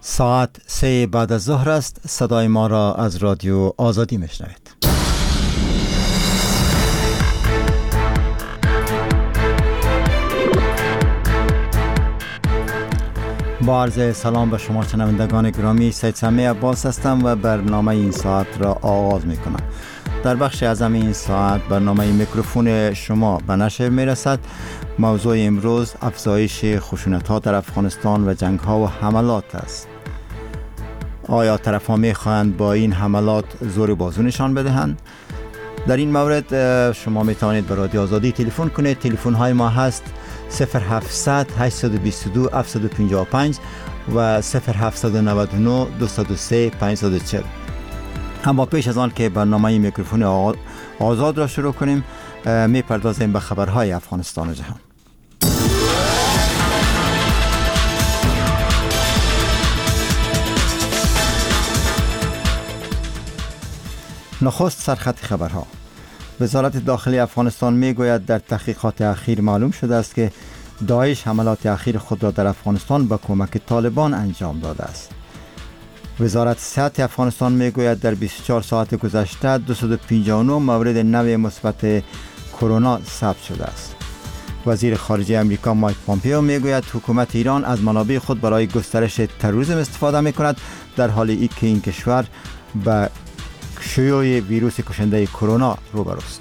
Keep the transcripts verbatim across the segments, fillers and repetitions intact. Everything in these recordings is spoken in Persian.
ساعت سه بعد از ظهر است. صدای ما را از رادیو آزادی میشنوید. با عرض سلام به شما شنوندگان گرامی، سید سمیع عباس هستم و برنامه این ساعت را آغاز می کنم. در بخش اعظم این ساعت برنامه میکروفون شما به نشر می رسد. موضوع امروز افزایش خشونت‌ها در افغانستان و جنگ‌ها و حملات است. آیا طرف‌ها می‌خواهند با این حملات زور بازو نشان بدهند؟ در این مورد شما می‌توانید به رادیو آزادی تلفن کنید. تلفن‌های ما هست صفر هفتصد هشتصد و بیست و دو هفتصد و پنجاه و پنج و صفر هفتصد و نود و نه دویست و سه پانصد و چهل. اما پیش از آن که برنامه میکروفون آزاد را شروع کنیم، می‌پردازیم به خبرهای افغانستان و جهان. نخست سرخط خبرها. وزارت داخلی افغانستان میگوید در تحقیقات اخیر معلوم شده است که داعش حملات اخیر خود را در افغانستان با کمک طالبان انجام داده است. وزارت صحت افغانستان میگوید در بیست و چهار ساعت گذشته دویست و پنجاه و نه مورد نو مثبت کرونا ثبت شده است. وزیر خارجه امریکا مایک پامپئو میگوید حکومت ایران از منابع خود برای گسترش تروریسم استفاده میکند، در حالی که این کشور به شیوع ویروس کشنده کرونا روبروست.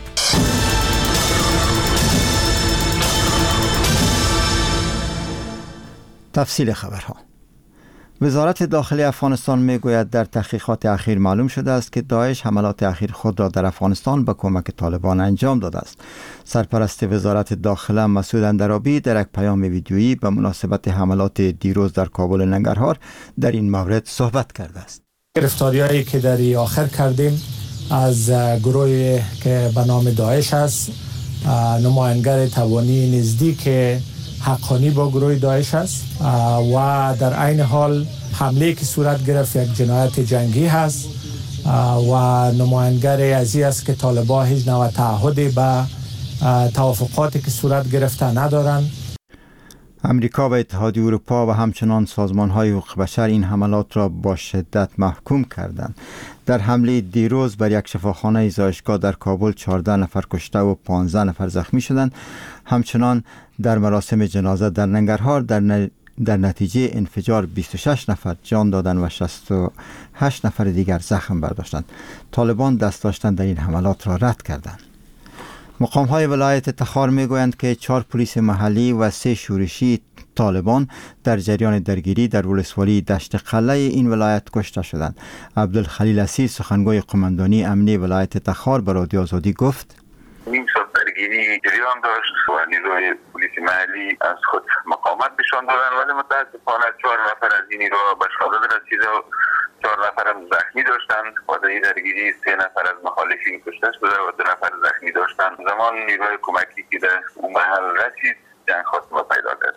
تفصیل خبرها. وزارت داخلی افغانستان میگوید در تحقیقات اخیر معلوم شده است که داعش حملات اخیر خود را در افغانستان با کمک طالبان انجام داده است. سرپرست وزارت داخله مسعود اندرابی در یک پیام ویدیویی به مناسبت حملات دیروز در کابل و ننگرهار در این مورد صحبت کرده است. گرفتاری‌هایی که در آخر کردیم از گروهی که به نام داعش است، نماینگر توانی نزدیک حقانی با گروه داعش است و در عین حال حمله که صورت گرفت یک جنایت جنگی هست و نماینگر ازی است که طالبان هیچ نوع تعهدی به توافقاتی که صورت گرفته ندارند. امریکا و اتحادیه اروپا و همچنان سازمان‌های حقوق بشر این حملات را با شدت محکوم کردند. در حمله دیروز بر یک شفاخانه زایشگاه در کابل چهارده نفر کشته و پانزده نفر زخمی شدند. همچنان در مراسم جنازه در ننگرهار در, ن... در نتیجه انفجار بیست و شش نفر جان دادند و شصت و هشت نفر دیگر زخم برداشتند. طالبان دست داشتن در این حملات را رد کردند. مقام‌های ولایت تخار میگویند که چهار پلیس محلی و سه شورشی طالبان در جریان درگیری در ولسوالی دشت قلعه این ولایت کشته شدند. عبدالخلیل اسیر سخنگوی قماندانی امنی ولایت تخار به رادیو آزادی گفت: نیم ساعت درگیری جریان داشت و نیروی پلیس محلی از خود مقاومت نشان دادند، ولی متاسفانه چهار نفر از این نیرو به شهادت رسیده و چهار نفر هم زخمی داشتند و در این درگیری سه نفر از مخالفین کشته شده و دو نفر زخمی داشتند. زمان نیروی کمکی که در اون محل رسید جنگ خاتمه پیدا کرد.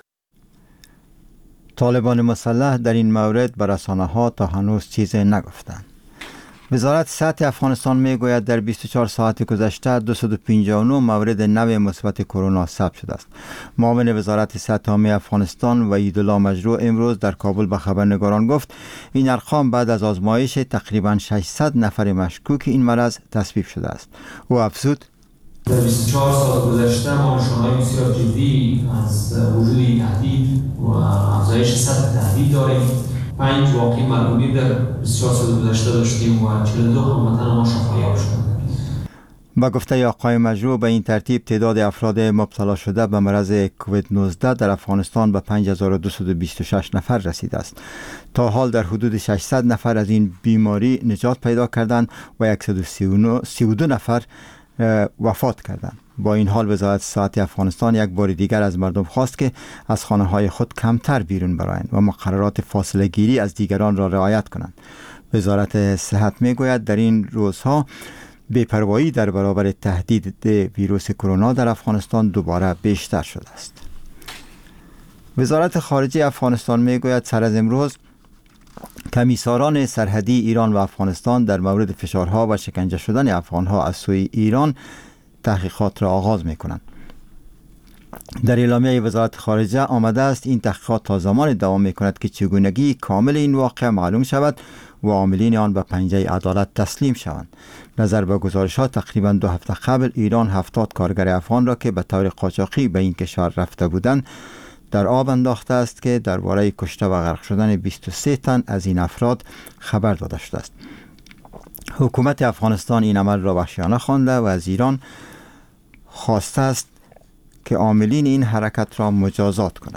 طالبان مسلح در این مورد به رسانه‌ها تا هنوز چیزی نگفتند. وزارت صحت افغانستان میگوید در بیست و چهار ساعت گذشته دویست و پنجاه و نه مورد نو مثبت کرونا ثبت شده است. معاون وزارت صحت عامه افغانستان وحیدالله مجروح امروز در کابل به خبرنگاران گفت این ارقام بعد از آزمایش تقریبا ششصد نفر مشکوک این مرض تصویب شده است. او افزود: در بیست و چهار ساعت گذشته ما نشانه‌های بسیار جدی از وجود تهدید و افزایش سطح تهدید داریم. پنج واقعی معلولی در بیست و چهار ساعت گذشته داشتیم و چهل و دو هموطن ما شفایاب شدند. با گفته آقای مجروح به این ترتیب تعداد افراد مبتلا شده به مرض کووید نوزده در افغانستان به پنج هزار و دویست و بیست و شش نفر رسیده است. تا حال در حدود ششصد نفر از این بیماری نجات پیدا کردند و صد و سی و دو نفر وفات کردند. با این حال وزارت صحت افغانستان یک بار دیگر از مردم خواست که از خانه های خود کمتر بیرون برایند و مقررات فاصله گیری از دیگران را رعایت کنند. وزارت صحت میگوید در این روزها بی‌پروایی در برابر تهدید ویروس کرونا در افغانستان دوباره بیشتر شده است. وزارت خارجه افغانستان میگوید سر از امروز کمیساران سرحدی ایران و افغانستان در مورد فشارها و شکنجه شدن افغانها از سوی ایران تحقیقات را آغاز می کنند. در اعلامیه وزارت خارجه آمده است این تحقیقات تا زمان دوام می‌کند که چگونگی کامل این واقعه معلوم شود و عاملین آن به پنجه عدالت تسلیم شوند. نظر به گزارش‌ها تقریباً دو هفته قبل ایران هفتاد کارگر افغان را که به طور قاچاقی به این کشور رفته بودند در آب انداخته است که درباره کشته و غرق شدن بیست و سه تن از این افراد خبر داده شده است. حکومت افغانستان این عمل را وحشیانه خوانده و از ایران خواسته است که عاملین این حرکت را مجازات کند.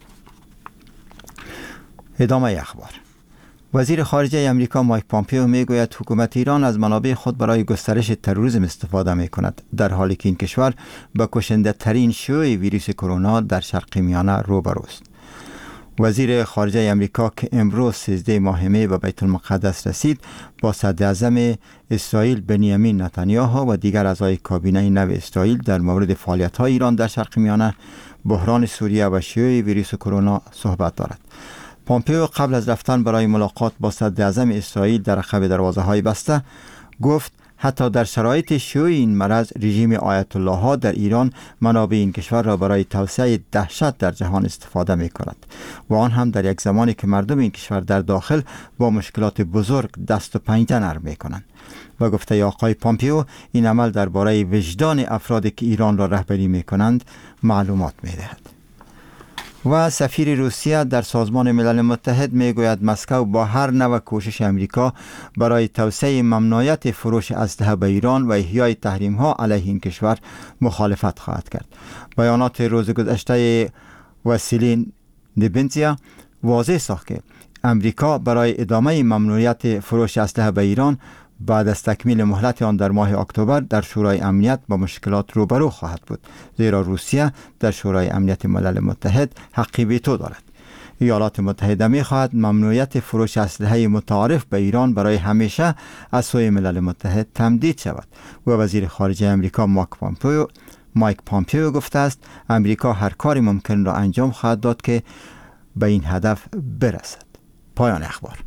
ادامه اخبار. وزیر خارجه امریکا مایک پامپیو میگوید حکومت ایران از منابع خود برای گسترش تروریسم استفاده می کند، در حالی که این کشور با کشنده ترین شیوع ویروس کرونا در شرق میانه روبروست. وزیر خارجه امریکا که امروز سیزده ماه می به بیت المقدس رسید با صدر اعظم اسرائیل بنیامین نتانیاهو و دیگر اعضای کابینه نو اسرائیل در مورد فعالیت‌های ایران در شرق میانه، بحران سوریه و شیوع ویروس کرونا صحبت دارد. پامپیو قبل از رفتن برای ملاقات با صدر اعظم اسرائیل در عقب دروازه‌های بسته گفت حتی در شرایط شیوع این مرض رژیم آیت الله ها در ایران منابع این کشور را برای توسعه دهشت در جهان استفاده می کند و آن هم در یک زمانی که مردم این کشور در داخل با مشکلات بزرگ دست و پنجه نرم می کنند. و گفته آقای پامپیو این عمل درباره وجدان افرادی که ایران را رهبری می کنند معلومات می دهد. و سفیر روسیه در سازمان ملل متحد میگوید مسکو با هر نوع کوشش امریکا برای توسعه ممنوعیت فروش اسلحه به ایران و احیای تحریم ها علیه این کشور مخالفت خواهد کرد. بیانات روز گذشته واسیلی نبنزیا واضح ساخت که امریکا برای ادامه ممنوعیت فروش اسلحه به ایران بعد از تکمیل مهلت آن در ماه اکتبر در شورای امنیت با مشکلات روبرو خواهد بود، زیرا روسیه در شورای امنیت ملل متحد حق ویتو دارد. ایالات متحده می خواهد ممنوعیت فروش اسلحه متعارف به ایران برای همیشه از سوی ملل متحد تمدید شود و وزیر خارجه امریکا مایک پامپیو مایک پامپیو گفته است امریکا هر کاری ممکن را انجام خواهد داد که به این هدف برسد. پایان اخبار.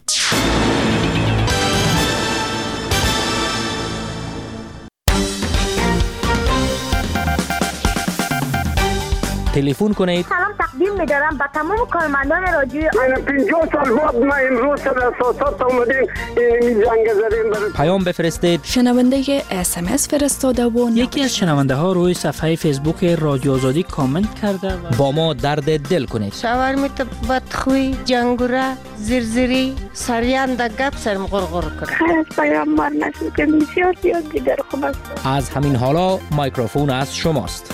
تلفن کنید. سلام تقدیم می‌دارم به تمام کارمندان رادیو. من پنجاه سال بعد ما امروز در اساسات اومدیم این جنگ زدیم. پیام بفرستید. شنونده اس ام اس فرستاده و یکی از شنونده ها روی صفحه فیسبوک رادیو آزادی کامنت کرده و با ما درد دل کنید. شاورمیت بدخوی، جنگوره، زرزری، سریان در گپ سرم غرغر کنه. خیر از پیام بار نشد که بسیار زیاد دیگر خوب است. از همین حالا میکروفون از شماست.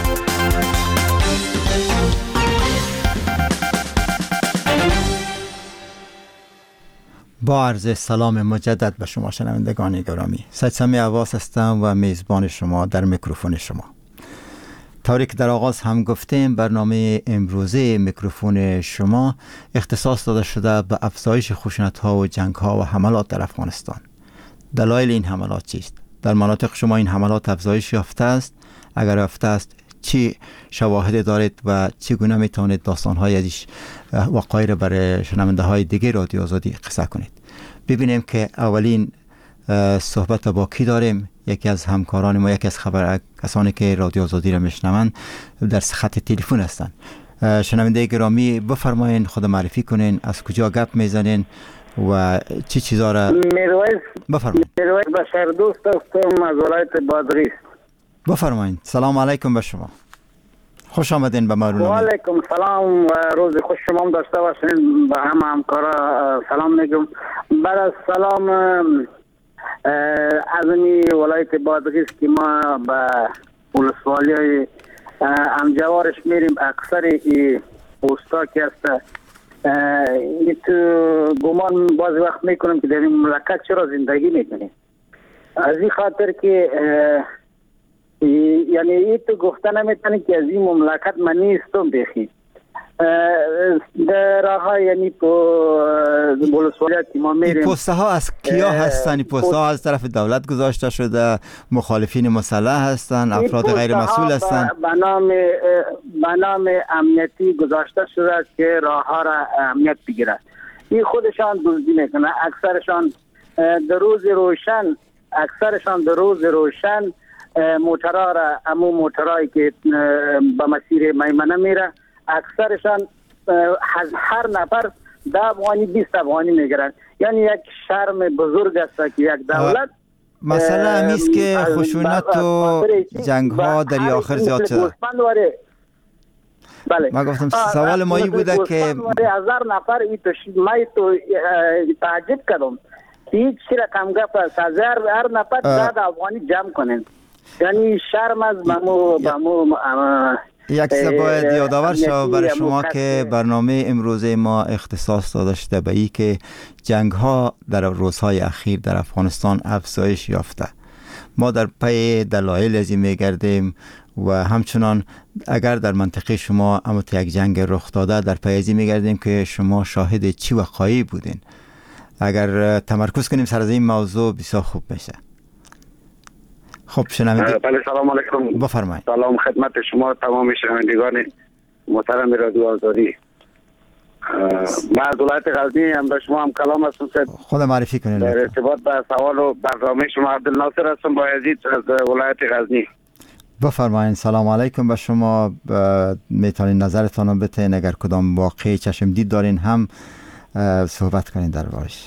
با عرض سلام مجدد به شما شنوندگان گرامی، سید سمی عباس هستم و میزبان شما در میکروفون شما. طوری که در آغاز هم گفتیم برنامه امروزه میکروفون شما اختصاص داده شده به افزایش خشونت‌ها و جنگ‌ها و حملات در افغانستان. دلایل این حملات چیست؟ در مناطق شما این حملات افزایش یافته است؟ اگر یافته است چی شواهد دارید و چگونه میتونید داستان‌های ازش وقایع را برای شنونده های دیگه رادیو آزادی قصه کنید؟ ببینیم که اولین صحبت با کی داریم. یکی از همکاران ما، یکی از خبر کسانی که رادیو آزادی را میشنوند در خط تلفن هستند. شنونده گرامی بفرمایید، خود معرفی کنین، از کجا گپ میزنین و چی چیزا را بفرمایید. میرویس بشر دوست هستم از ولایت بادغیس. بفرمایید. سلام علیکم به شما، خوش آمدین به ما. و علیکم سلام و روز خوش شما داشته باشین. به همه همکارا سلام میگم. بعد از سلام از این ولایت بادغیس که ما به ولسوالی های همجوارش میریم، اکثر ای پوستا که هست ای تو گمان بعضی وقت میکنم که در این مملکت چرا زندگی میکنیم. از این خاطر که یعنی ای تو گفته نمیتونی که از این مملکت من نیستم بخی در آقا، یعنی پو بولسوالیت که ما میریم. پوسته ها از کیا هستن؟ پوسته ها از طرف دولت گذاشته شده، مخالفین مسلح هستن، افراد غیر مسئول هستن؟ به نام به نام امنیتی گذاشته شده که راه ها را امنیت بگیرد. این خودشان دزدی میکنه. اکثرشان در روز روشن اکثرشان در روز روشن موترها را امو موترهایی که به مسیر میمنه میره اکثرشان از هر نفر ده افغانی بیست افغانی میگیرن. یعنی یک شرم بزرگ است که یک دولت مسئله همیست که خشونت و جنگ ها در آخر زیاد شده. بله ما گفتم سوال ما این بوده که هزار نفر ای تو می تو تعجب کردم هیچ رقم گفت است هزار هر نفر ده افغانی جمع کنین. یعنی شرم از ممو بمو یک چیز باید یادآور شد برای شما که برنامه امروزه ما اختصاص داده شده به این که جنگ ها در روزهای اخیر در افغانستان افزایش یافته. ما در پی دلایل از این میگردیم و همچنان اگر در منطقه شما اما یک جنگ رخ داده در پی از این میگردیم که شما شاهد چی وقایعی بودین. اگر تمرکز کنیم سر از این موضوع بسیار خوب میشه. خب شنونده بله سلام علیکم. بفرمایید. سلام خدمت شما تمام شنوندگان محترم رادیو آزادی. من از ولایت غزنی هم به شما هم کلام هستم. خود معرفی کنید. در ارتباط به سوال و برنامه شما عبدالناصر هستم با عزیز از ولایت غزنی. بفرمایید. سلام علیکم به شما. میتونین نظرتان رو بتین اگر کدام واقعی چشم دید دارین هم صحبت کنین در بارش.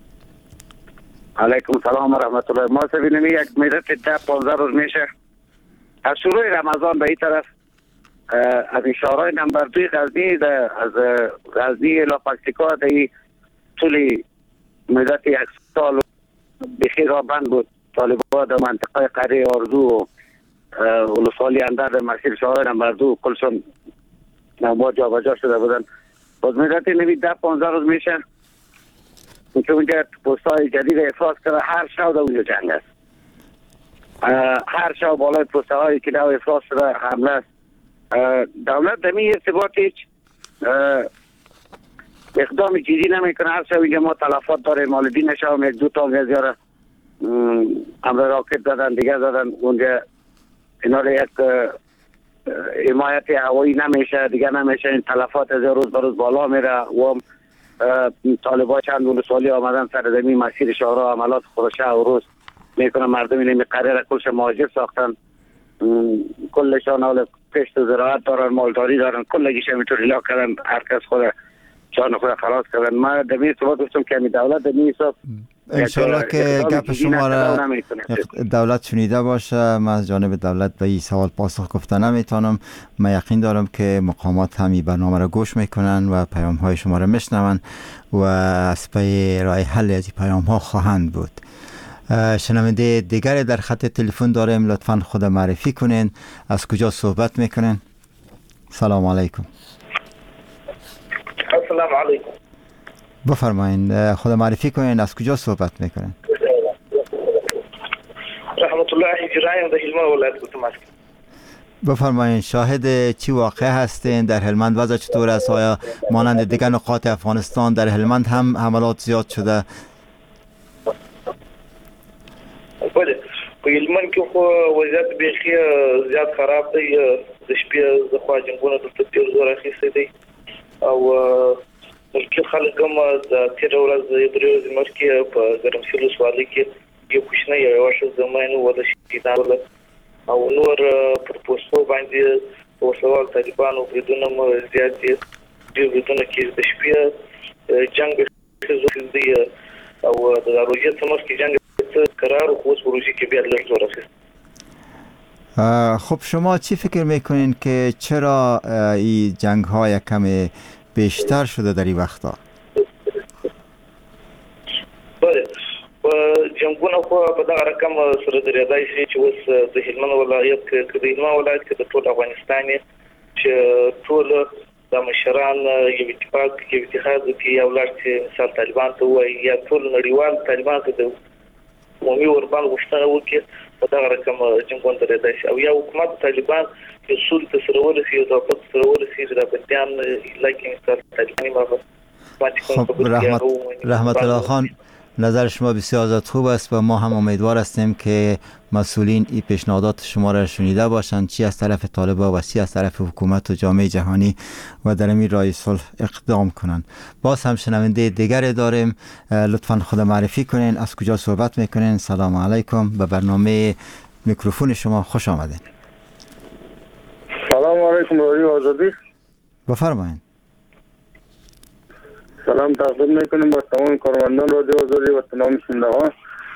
علیکم سلام و رحمت الله. ما سبینیم یک مدت ده پانزده روز میشه از شروع رمضان به این طرف از این شهرهای نمبر دوی غزنی از غزنی الی پکتیکا در طول مدت یک سال بخیر را بند بود. طالبان در منطقه قریه آرزو و ولسوالی اندر در مسیر شهرهای نمبر دو کلشون نمبر جا بجا شده بودن. باز مدت نوی ده پانزده روز میشه که اونجا پستای جدید افراز کرده. هر شب در اونجا جنگ است. هر شب بالای پستهایی که در افراز شده حمله است. دولت در این ارتباط هیچ اقدام جدی نمیکنه. هر شب اینجا ما تلفات داریم. والدین شب یک دو تا گزیاره امر راکت دادن دیگه دادن. اونجا اینا رو یک حمایت هوایی نمیشه دیگه نمیشه. این تلفات از روز به روز بالا میره و طالبان چند ولسوالی آمدن سر زمین مسیر شهرها عملات خودشه و روز میکنن. مردم اینه قرار کلش مهاجر ساختن. کلشان حال کشت و زراعت دارن مالداری دارن. کلگیش همینطور الا کردن. هر کس خود جان خود خلاص کردن. ما در این ثبات گفتم که می دولت در این حساب انشالله که گپ شما را دولت شنیده باشه. من از جانب دولت به این سوال پاسخ گفته نمیتونم. من یقین دارم که مقامات هم این برنامه را گوش میکنن و پیام های شما را میشنون و از پی راه حل از این پیام ها خواهند بود. شنونده دیگری در خط تلفن داریم. لطفا خود معرفی کنین. از کجا صحبت میکنین؟ سلام علیکم. السلام علیکم. بفرمایید. خود معرفی کنین. از کجا صحبت میکنین؟ رحمت الله اجرایم در هلمند ولایت گوتماسک. بفرمایید. شاهد چی واقع هستین؟ در هلمند وضع چطور است؟ آیا مانند دیگر نقاط افغانستان در هلمند هم حملات زیاد شده؟ بله په هلمند کې خو وضعیت بیخي زیات خراب دی. د شپې د خوا جنګونه دلته ډېر زور اخیستی دی او ملکي خلک هم د تېره ورځ درې ورځې مخکې په ګرمسیر ولسوالۍ کې یو کوچنی یوه ښځه ماینو وده شهیدان وله او نور پر پوستو باندې وسوال طالبانو بریدونه هم زیات دي. ډېر بریدونه کې د شپې جنګ دی او د روژې څخه مخکې جنګ قرار و خوز بروژی که بیاد لرز زور است. خب شما چی فکر میکنین که چرا این جنگ های کم بیشتر شده در این وقتا؟ بله جنگونه خو په دغه رقم سره درېدای شي چې اوس د هلمند ولایت کې د هلمند ولایت کې د ټول افغانستان چې ټول د مشران یو اتفاق یو اتحاد کې یو لړ چې مثال طالبان ته وایي یا ټول نړیوال طالبان ته د عمومي وربان غوښتنه وکړي په دغه رقم جنګونه درېدای شي او یا حکومت طالبان اصول ته سره ورسي او د خپل سره ورسي د بندیان لکه مثال طالباني مابه خب رحمت رحمت الله خان، نظر شما بسیار خوب است و ما هم امیدوار هستیم که مسئولین این پیشنهادات شما را شنیده باشند، چی از طرف طالبان و چی از طرف حکومت و جامعه جهانی، و در این راه صلح اقدام کنند. باز هم شنونده دیگری داریم، لطفا خود معرفی کنین، از کجا صحبت میکنین؟ سلام علیکم. به برنامه میکروفون شما، خوش آمدین. سلام علیکم رادیو آزادی. بفرمایید. سلام تقدیم میکنیم با تمام کارمندان رادیو آزادی و تمام شنوندگان.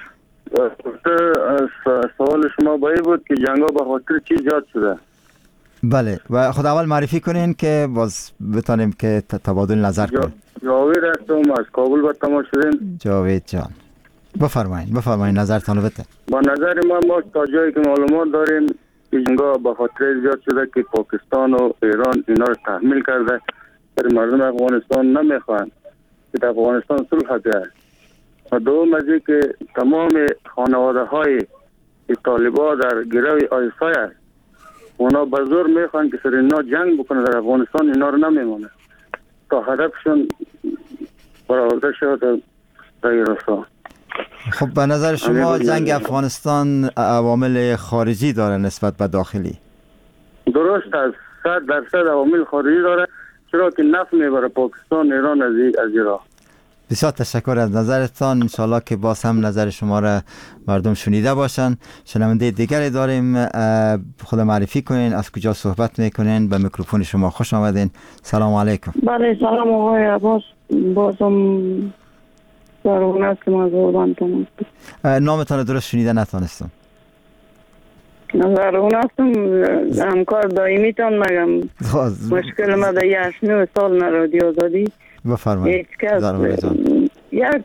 سوال شما باید بود که جنگا به خاطر چی ایجاد شده؟ بله و خود اول معرفی کنین که باز بتانیم که تبادل نظر کنیم. جاوید هستم از کابل به تماس شدیم. جاوید جان بفرمایید بفرمایید نظرتان رو بده. با نظر ما ما تا جایی که معلومات داریم جنگا به خاطر ایجاد شده که پاکستان و ایران اینا رو تحمیل کرده، در مردم افغانستان نمیخوان که در افغانستان صلح بیاید. و دوم از این که تمام خانواده های طالبان در گروه آیسای است، اونا به زور میخوان که سر اینا جنگ بکنه در افغانستان، اینا رو نمیمونه تا هدفشون برآورده شد در ایران. خب به نظر شما جنگ افغانستان عوامل خارجی داره نسبت به داخلی؟ درست است، صد درصد عوامل خارجی داره، چرا که نفع میبره پاکستان ایران از از ایران. بسیار تشکر از نظرتان. انشالله که باز هم نظر شما را مردم شنیده باشن. شنونده دیگری داریم، خود معرفی کنین، از کجا صحبت میکنین؟ به میکروفون شما خوش آمدین. سلام علیکم. بله سلام آقای عباس، بازم زرغونه هستم از اردن تماس. نامتان درست شنیده نتانستم. زرغونه هستم، همکار دائمی تان مگم. مشکل ما در یک نو سال رادیو آزادی. بفرمایید. یک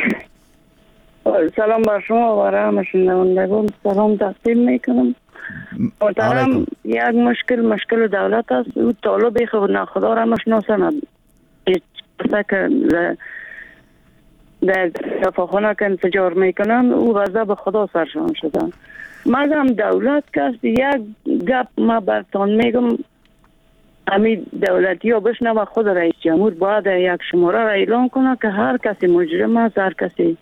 سلام بر شما و همه شنوندگان سلام تقدیم میکنم. محترم، یک مشکل مشکل دولت است. او طالب خود ناخدا را مشناسند که در شفاخانه که انفجار میکنن او غضب خدا سرشان شدن. مگم دولت کست یک گپ ما برتان میگم، همین دولتی ها بشنه و خود رئیس جمهور باید یک شماره را اعلان کنه که هر کسی مجرم است، هر کسی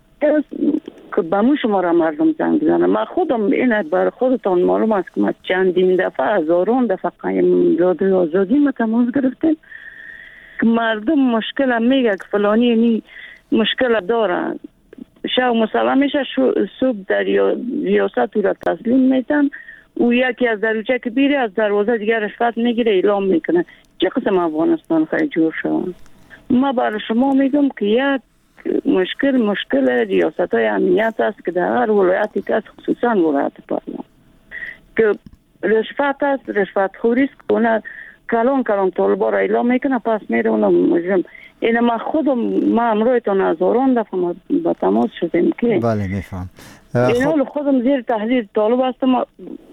که به مو شماره مردم زنگ بزنه. من خودم این بر خودتان معلوم است که ما چندین دفعه هزاران دفعه قایم رادیو آزادی ما تماس گرفتیم که مردم مشکل هم میگه که فلانی نی مشکل داره، شو مسلم میشه، صبح در ریاست او را تسلیم میتن، او یکی از دروچه که بیره از دروازه دیگر رشوت میگیره اعلام میکنه. چه قسم افغانستان خیلی جور شد؟ ما برای شما میگم که یک مشکل مشکل ریاست های امنیت است که در هر ولایتی که خصوصا ولایت پارلمان که رشوت است، رشوت خوری است که اونه کلان کلان طالبا را اعلام میکنه، پس میره اونه مجرم. این ما خودم ما امرویتان هزاران دفعه ما با تماس شدیم که بله میفهم. این خودم زیر تحلیل طالب هستم،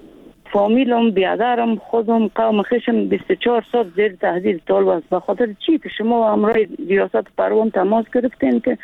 فامیلم بیادرم خودم قوم خشم بیست و چهار سال زیر تحلیل طالب است. به خاطر چی که شما امروی ریاست پروان تماس گرفتین که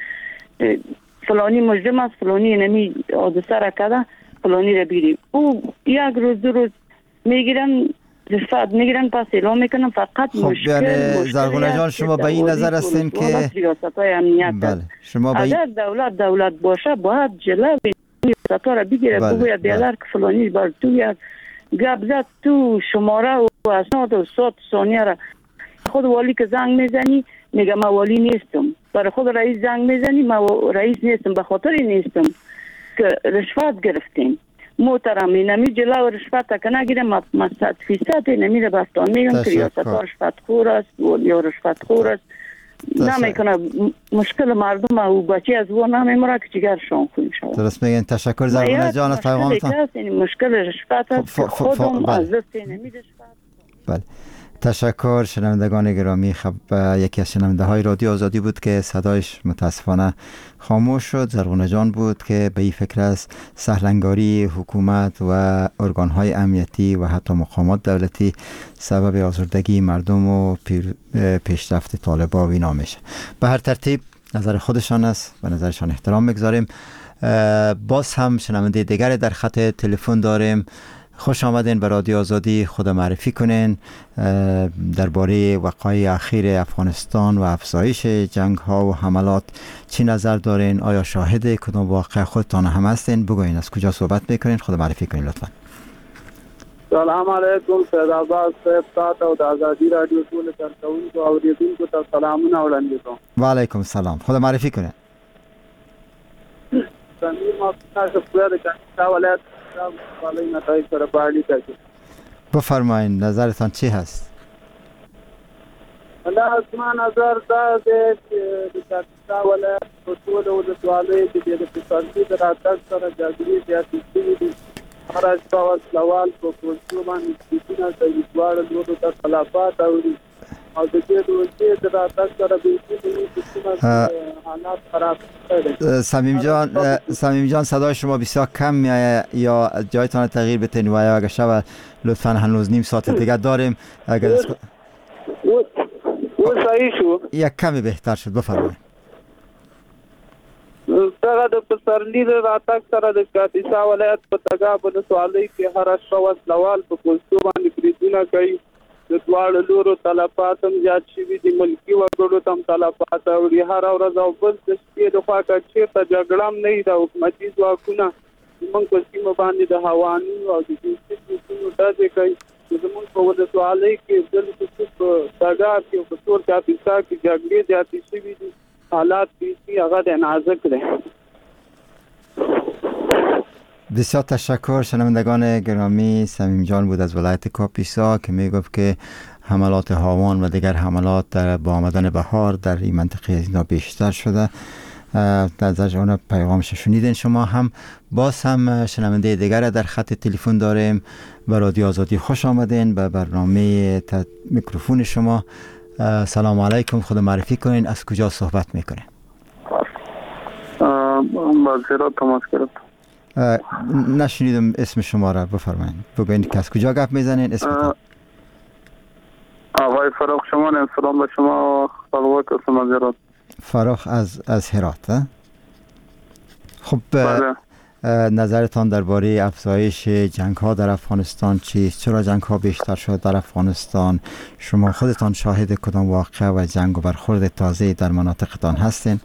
فلانی مجرم است، فلانی نمی حادثه را کرده، فلانی را بیریم. او یک روز دو روز میگیرن رشوت میگیرن، پس اعلام میکنن. فقط خب مشکل یعنی زرغونه جان شما به این نظر هستین که ریاست های امنیت بله شما اگر این... دولت دولت باشه باید جلو ریاست ها را بگیره، بله. بگوید بیادر که فلانی بر تو یک گپ زد، تو شماره و اسناد و صد ثانیه را خود والی که زنگ میزنی میگه ما والی نیستم، برای خود رئیس زنگ میزنی ما رئیس نیستم، به خاطر نیستم که رشوت گرفتیم. محترم نمی جلو رشوت که نگیره ما صد فیصد نمیره بستان میگم که ریاست ها رشوت خور است یا رشوت خور است نمیکنه. مشکل مردم و بچه از او نمیمره که چیگر شان خویم شود. درست میگن. تشکر زرغونه جان از پیغامتان. مشکل رشوت است که خودم از دست نمیده رشوت. بله تشکر. شنوندگان گرامی، خب یکی از شنونده های رادیو آزادی بود که صدایش متاسفانه خاموش شد. زرغونه جان بود که به این فکر است سهلنگاری حکومت و ارگان های امنیتی و حتی مقامات دولتی سبب آزردگی مردم و پیشرفت طالبان و اینا میشه. به هر ترتیب نظر خودشان است و نظرشان احترام میگذاریم. باز هم شنونده دیگری در خط تلفن داریم. خوش آمدین به رادیو آزادی، خود معرفی کنین، درباره وقایع اخیر افغانستان و افزایش جنگ ها و حملات چی نظر دارین؟ آیا شاهد کدام واقع خودتان هم هستین؟ بگوین از کجا صحبت میکنین، خود معرفی کنین لطفا. سلام علیکم سید عباس صاحب تاسو او د ازادي رادیو ټول ترڅونکو او اوریدونکو ته سلامونه وړاندې کوم. و علیکم السلام. خود معرفي کنین. زمین ما تاسو په اړه د ولایت بالای نتایج سره بالی داشت. بفرمایید نظرتان چی هست؟ الله اسمان نظر دا دې چې د کاپیسا ولایت په ټولو ولسوالیو کې د اقتصادي د راتګ سره جګړې زیاتې شوې دي. هر ډول سوال په پښتو باندې کیږي چې دوه لورو ته خلافات اوري او د دې دوی د راتګ سره به د حالات خراب شي. صمیم جان صمیم جان صدای شما بسیار کم میاد یا جایتان تغییر بدین و اگر شب لطفاً هنوز نیم ساعت دیگه داریم اگر و صحیح شو یک کمی بهتر شد بفرمایید. دغه د پسرلی راتګ سره د کاپیسا ولایت په تګاب ولسوالۍ کې هر څو سوال په پښتو باندې بریدونه کوي. د دواړو لورو تلفات هم زیات شوي دي. ملکي وګړو ته هم تلفات اوري هر ورځ او بل د شپې د خوا چېرته جګړه هم نه وي. د حکومتي ځواکونه زموږ په سیمه باندې د هواني او د جنسي ځواکونو ډزې کوي. زموږ په ولسوالۍ کې ځل خصوص په تګاب کې په ټول کاپیسا کې جګړې زیاتې شوي دي. حالات بیسی هغه د نازک ده. بسیار تشکر. شنوندگان گرامی، صمیم جان بود از ولایت کاپیسا که میگفت که حملات هاوان و دیگر حملات در با آمدن بهار در این منطقه اینا بیشتر شده. در ضمن پیغامش شنیدین. شما هم باز هم شنونده دیگر در خط تلفن داریم. به رادیو آزادی خوش آمدین به برنامه میکروفون شما. سلام علیکم، خود معرفی کنین، از کجا صحبت میکنین؟ از هرات تماس گرفتم. نشنیدم اسم شما را، بفرمایید. بگوین که از کجا گپ میزنین، اسمتون؟ آقای فراخ شما. سلام به شما. خلوت هستم از هرات. فراخ از از هرات. خب نظرتان درباره افزایش جنگ ها در افغانستان چیست؟ چرا جنگ ها بیشتر شد در افغانستان؟ شما خودتان شاهد کدام واقعه و جنگ و برخورد تازه در مناطقتان هستین؟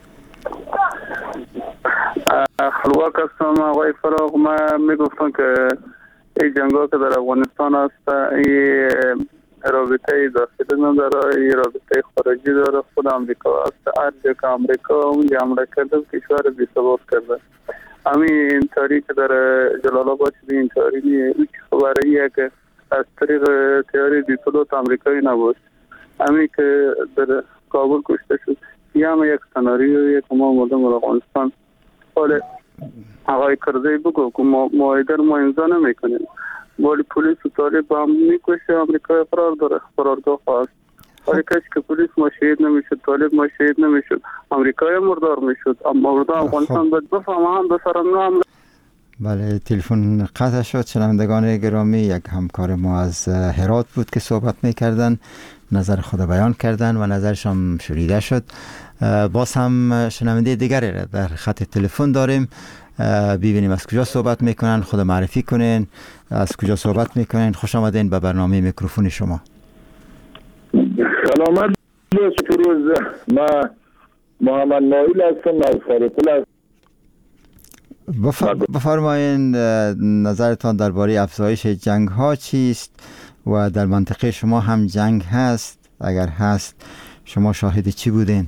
خلوت هستم آقای فراغ. من میگفتم که این جنگ ها که در افغانستان هست این رابطه داخلی نداره، این رابطه خارجی داره. خود امریکا هست. هر جا که امریکا اونجا حمله کرده کشور بی ثبات کرده. همین تاریخ در جلال آباد شده. این تاریخ این خبریه که از طریق تیاری بیپلوت امریکایی نبود. همین که در کابل کشته شد. یه همه یک سناریویه که ما مردم افغانستان حالا آقای کرزی بگو که ما معایده ما امضا نمیکنیم، ولی پلیس و طالب هم میکشه. امریکا فرار داره، فرارگاه هست. ولی کسی که پلیس ما شهید نمیشد، طالب ما شهید نمیشد، امریکایی مردار میشد. اما مردار افغانستان باید بفهمن به سرانجام. بله، تلفن قطع شد. شنوندگان گرامی، یک همکار ما از هرات بود که صحبت میکردن، نظر خود بیان کردن و نظرشان شنیده شد. باز هم شنونده دیگری را در خط تلفن داریم. ببینیم از کجا صحبت میکنن، خود معرفی کنین، از کجا صحبت میکنین. خوش آمدین به برنامه میکروفون شما. سلامت روز. ما محمد نایل هستم از خارقل. بفر... بفرمایین نظرتان درباره افزایش جنگ ها چیست و در منطقه شما هم جنگ هست؟ اگر هست شما شاهد چی بودین؟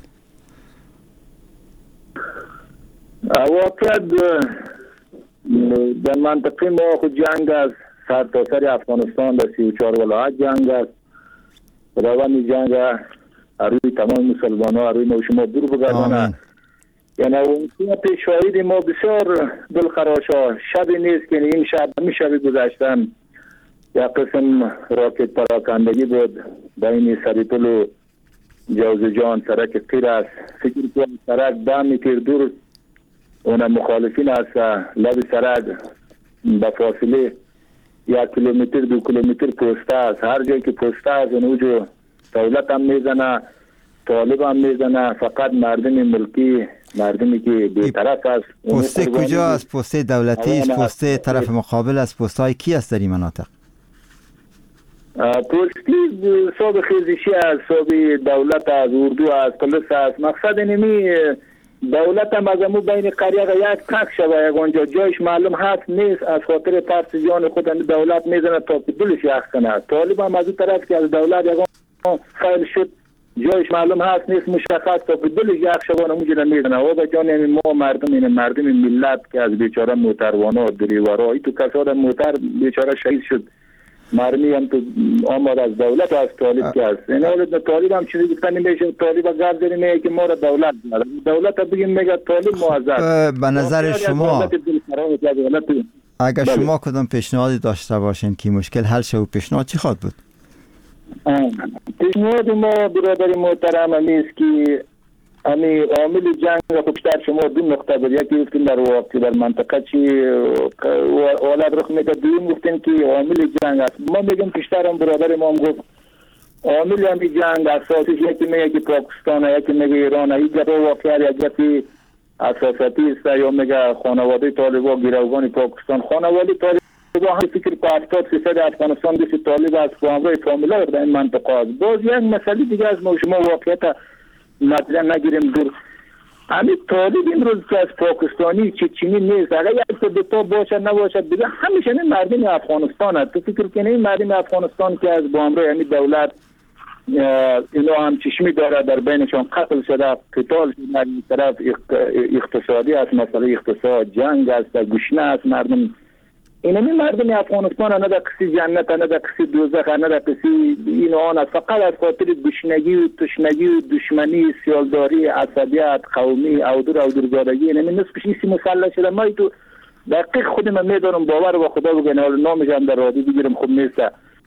واقعا در منطقه ما خود جنگ است. سر تا سر افغانستان در سی و چهار ولایت جنگ است. روان جنگ روی تمام مسلمان ها روی ما شما دور بگردانه. یعنی اون پیشواهید ما بسیار دلخراش ها. شبی نیست که این شب همی شبی گذاشتن یا قسم راکت پراکندگی بود بین سریپل و جوزجان. سرک قیر است. فکر کنم سرک ده متر دور اون مخالفین است. لب سرک به فاصله یک کیلومتر دو کیلومتر پوسته است. هر جایی که پوسته است اونجا دولت هم میزنه، طالب هم میزنه. فقط مردم ملکی، مردمی که بی‌طرف است. پوسته کجا است؟ پوسته دولتی است؟ پوسته طرف مقابل است؟ پوسته های کی است در این مناطق؟ پوستی صوب خیزشی است، صوب دولت است، اردو است، پلیس است. مقصد اینمی دولت هم از امو بین قریه یک تک شوه. یک اونجا جایش معلوم هست نیست، از خاطر ترس جان خود دولت میزنه تا دلش یخ کنه. طالب هم از اون طرف که از دولت یک فایل شد جایش معلوم هست نیست مشخص تا به دلش یک شبانه اونجا نمیدنه و به جان ما مردم این مردم ملت که از بیچاره موتروانا دریورا ای تو کساد موتر بیچاره شهید شد مرمی هم تو آماد از دولت و از طالب که هست این حالت طالب هم چیزی گفتن نمیشه طالب گرد داریم میگه که ما را دولت دارد دولت بگیم میگه طالب معذر به نظر شما اگر شما کدام پیشنهادی داشته باشین که مشکل حل شه و پیشنهاد چی خواد بود؟ پیشنهاد ما برادر محترم همیست که همی عامل جنگ را بیشتر شما دو نقطه بود یکی گفتیم در واقع در منطقه چی اولاد رخ میگه دویم گفتیم که عامل جنگ است ما میگم بیشتر هم برادر ما هم گفت عامل همی جنگ اساسیش یکی میگه که پاکستان یکی میگه ایران هیچ جبه واقعی یا جبه اساساتی است یا میگه خانواده طالبا گیروگان پاکستان خانواده طالبا هم فکر که هفتاد فیصد افغانستان دست طالب است و همراه فامیلا در این منطقه است باز یک مسئله دیگه از ما شما واقعیت مطرح نگیریم دور همین طالب امروز که از پاکستانی چچنی نیست اگر یک تا باشد نباشد دیگه همیشه این مردم افغانستان است تو فکر کنی این مردم افغانستان که از با همراه همین دولت اینا هم چشمی داره در بینشان قتل شده قتال شده این طرف اقتصادی است مسئله اقتصاد جنگ است گشنه است مردم این همین مردم افغانستان نه در کسی جنت نه در کسی دوزخ نه در کسی این آن است فقط از خاطر گشنگی و تشنگی و دشمنی سیالداری عصبیت قومی اودر اودرزادگی این همین نصفش ایسی مسلح شده ما تو دقیق خودم میدارم باور و خدا بگن حال نامش هم در رادی بگیرم خوب نیست.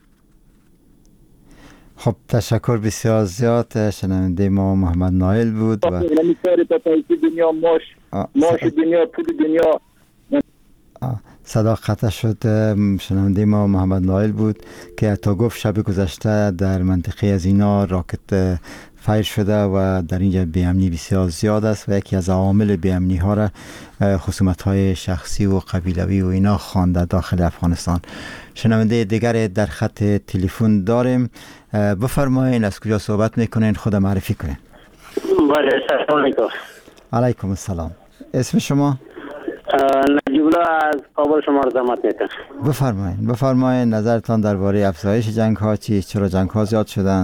خب تشکر بسیار زیاد شنونده ما محمد نایل بود و دنیا ماش ماش دنیا پول دنیا صدا قطع شد. شنونده ما محمد نایل بود که تا گفت شب گذشته در منطقه از اینا راکت فایر شده و در اینجا بیامنی بسیار زیاد است و یکی از عوامل بیامنی ها را خصومت های شخصی و قبیلوی و اینا خوانده داخل افغانستان. شنونده دیگر در خط تلفن داریم. بفرمایید از کجا صحبت میکنین خود معرفی کنین. بله سلام علیکم. علیکم السلام. اسم شما؟ نجیب الله از کابل شما را خدمت میکنم. بفرمایید بفرمایید نظرتان درباره افزایش جنگ ها چی چرا جنگ ها زیاد شدن؟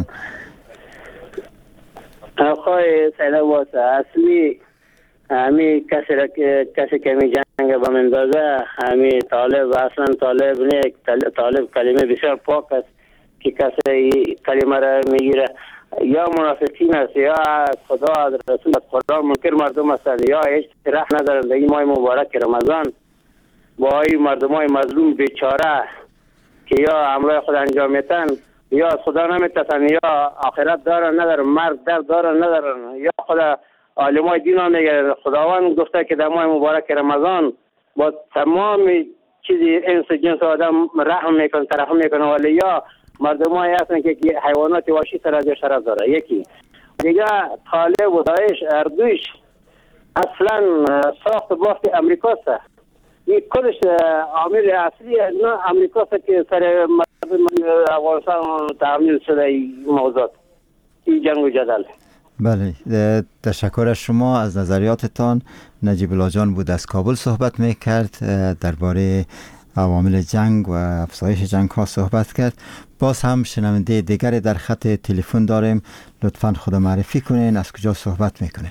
آقای سیده باس اصلی همی کسی را که کسی که همی جنگ با مندازه همی طالب اصلا طالب نه طالب کلمه بسیار پاک است که کسی کلمه را میگیره یا منافقین است یا خدا از رسول خدا منکر مردم هستند یا هیچ رحم ندارند. این ماه مبارک رمضان با این مردم های مظلوم بیچاره که یا عمل خود انجام میتن یا از خدا نمیتسن یا آخرت دارن ندارن مرد در دارن ندارن یا خدا علمای دین هم میگه خداوند گفته که در ماه مبارک رمضان با تمام چیزی انس جنس آدم رحم میکنه ترحم میکنه ولی یا مردم های هستن که حیوانات وحشی سر از شرف داره. یکی دیگه طالب و داعش اردویش اصلا ساخت بافت امریکا است. این کلش عامل اصلی نه امریکا است که سر افغانستان تعمیل شده این موضوع این جنگ و جدل. بله تشکر از شما از نظریاتتان. نجیب الله جان بود از کابل صحبت میکرد درباره عوامل جنگ و افزایش جنگ ها صحبت کرد. باز هم شنونده دیگر در خط تلفن داریم. لطفاً خود معرفی کنین از کجا صحبت میکنین.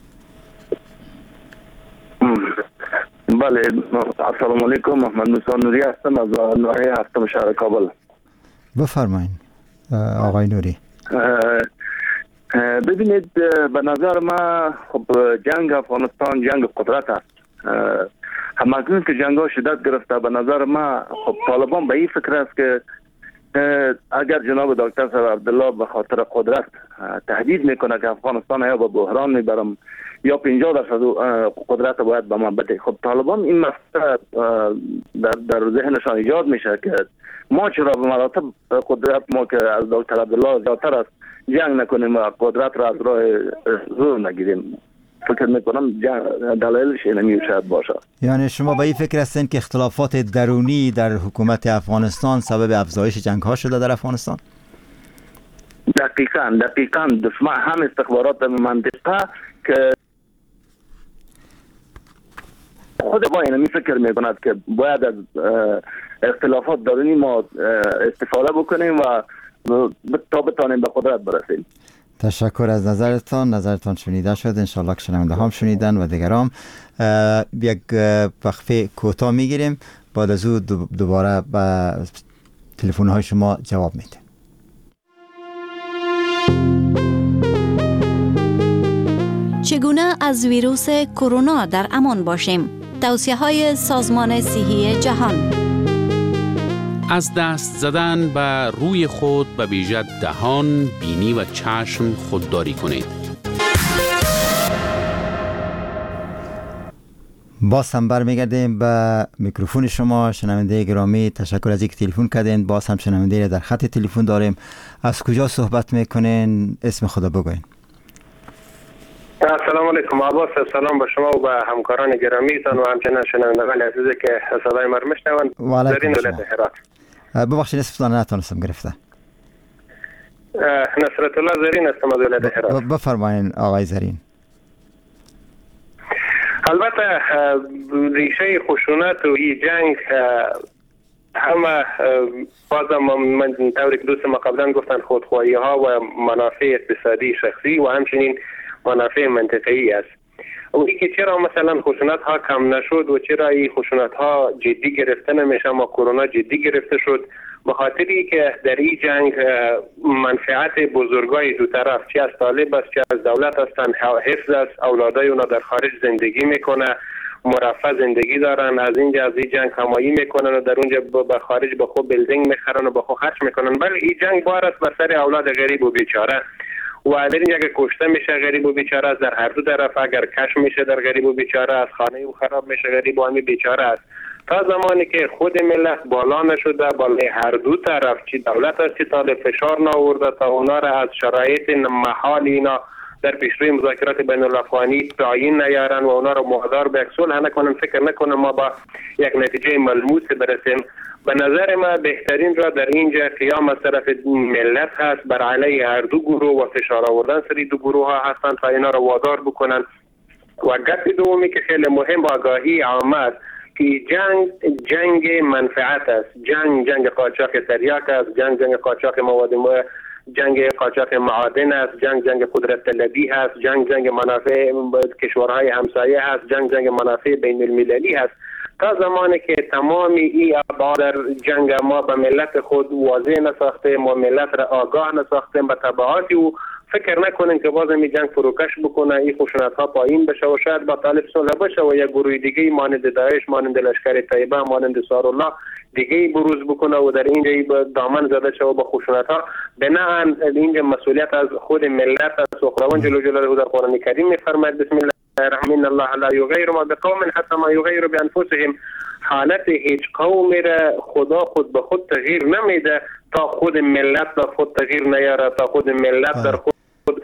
بله السلام علیکم محمد موسی نوری هستم از ناحیه هفتم شهر کابل. بفرمایید آقای نوری. ببینید به نظر ما خب جنگ افغانستان جنگ قدرت است. همکنون که جنگ ها شدت گرفته به نظر ما خب طالبان به این فکر است که اگر جناب دکتر صاحب عبدالله به خاطر قدرت تهدید میکنه که افغانستان یا به بحران میبرم یا پنجاه درصد قدرت باید به من بده. خب طالبان این مسئله در, در ذهنشان ایجاد میشه که ما چرا به مراتب قدرت ما که از دکتر عبدالله زیادتر است جنگ نکنیم و قدرت را از راه زور نگیریم. فکر میکنم دلایلش اینمی شاید باشه. یعنی شما به این فکر هستین که اختلافات درونی در حکومت افغانستان سبب افزایش جنگ ها شده در افغانستان؟ دقیقاً دقیقاً دشمن هم استخبارات منطقه که خود با اینمی فکر میکند که باید از اختلافات درونی ما استفاده بکنیم و تا بتانیم به قدرت برسیم. تشکر از نظرتان. نظرتان شنیده شد، انشالله که شنونده هم شنیدن و دیگرام. یک وقفه کوتاه میگیریم، بعد از او دوباره به تلفن های شما جواب میدیم. چگونه از ویروس کرونا در امان باشیم؟ توصیه های سازمان صحی جهان. از دست زدن به روی خود به ویژه دهان، بینی و چشم خودداری کنید. باز هم برمیگردیم به میکروفون شما شنونده گرامی. تشکر از اینکه تلفن کردین. باز هم شنونده در خط تلفن داریم. از کجا صحبت میکنین؟ اسم خدا بگوین. السلام علیکم عباس. سلام به شما و به همکاران گرامیتان و همچنین شنوندگان عزیزی که صدای ما رو میشنوند. در این ولایت هرات. ببخشید اسمتان نتونستم گرفته. نصرت الله زرین هستم از ولایت هرات. بفرمایید آقای زرین. البته ریشه خشونت و این جنگ همه بازم من طوری که دوست ما قبلا گفتن خودخواهی ها و منافع اقتصادی شخصی و همچنین منافع منطقه‌ای است. و اینکه چرا مثلا خشونت ها کم نشد و چرا این خشونت ها جدی گرفته نمیشه، ما کرونا جدی گرفته شد، به خاطری که در این جنگ منفعت بزرگای دو طرف، چه از طالب است چه از دولت هستند، حفظ است. اولادای اونا در خارج زندگی میکنه، مرفه زندگی دارن، از اینجا از این جنگ کمایی میکنن و در اونجا به خارج به خود بیلدینگ میخرن و به خود خرج میکنن. ولی این جنگ بار است بر سر اولاد غریب و بیچاره و در اینجا که کشته میشه غریب و بیچاره است در هر دو طرف. اگر کش میشه در غریب و بیچاره است، خانه او خراب میشه غریب و همی بیچاره است. تا زمانی که خود ملت بالا نشده بالای هر دو طرف، چی دولت است چی طالب، فشار نآورده تا اونا را از شرایط محال اینا در پیشروی مذاکرات بین الافغانی تعیین نیارن و اونا رو مهادار به یک صلح نکنن، فکر نکنن ما با یک نتیجه ملموس برسیم. به نظر ما بهترین را در اینجا قیام از طرف ملت هست بر علیه هر دو گروه و فشار آوردن سری دو گروه ها هستند تا اینا رو وادار بکنن. و گپ دومی که خیلی مهم آگاهی عامه است که جنگ جنگ منفعت است. جنگ جنگ قاچاق تریاک است، جنگ جنگ قاچاق مواد مو جنگ قاچاق معادن است، جنگ جنگ قدرت طلبی هست، جنگ جنگ منافع کشورهای همسایه هست، جنگ جنگ منافع بین المللی هست. تا زمانی که تمامی این ابعاد در جنگ ما به ملت خود واضح نساخته، ما ملت را آگاه نساختیم به تبعاتی و فکر نکنیم که باز این جنگ فروکش بکنه، این خشونت ها پایین بشه و شاید با طالب صلح بشه و یک گروه دیگه مانند داعش، مانند لشکر طیبه، مانند سارالله دیگه بروز بکنه و در اینجا دامن زده شه و با خشونت ها. بناهن اینجا مسئولیت از خود ملت است و خداوند جل جلاله در قرآن کریم میفرماید بسم الله الرحمن الله لا یغیر ما بقوم حتی ما یغیر بانفسهم. حالت هیچ قوم را خدا خود به خود تغییر نمیده تا خود ملت در خود تغییر نیاره، تا خود ملت در خود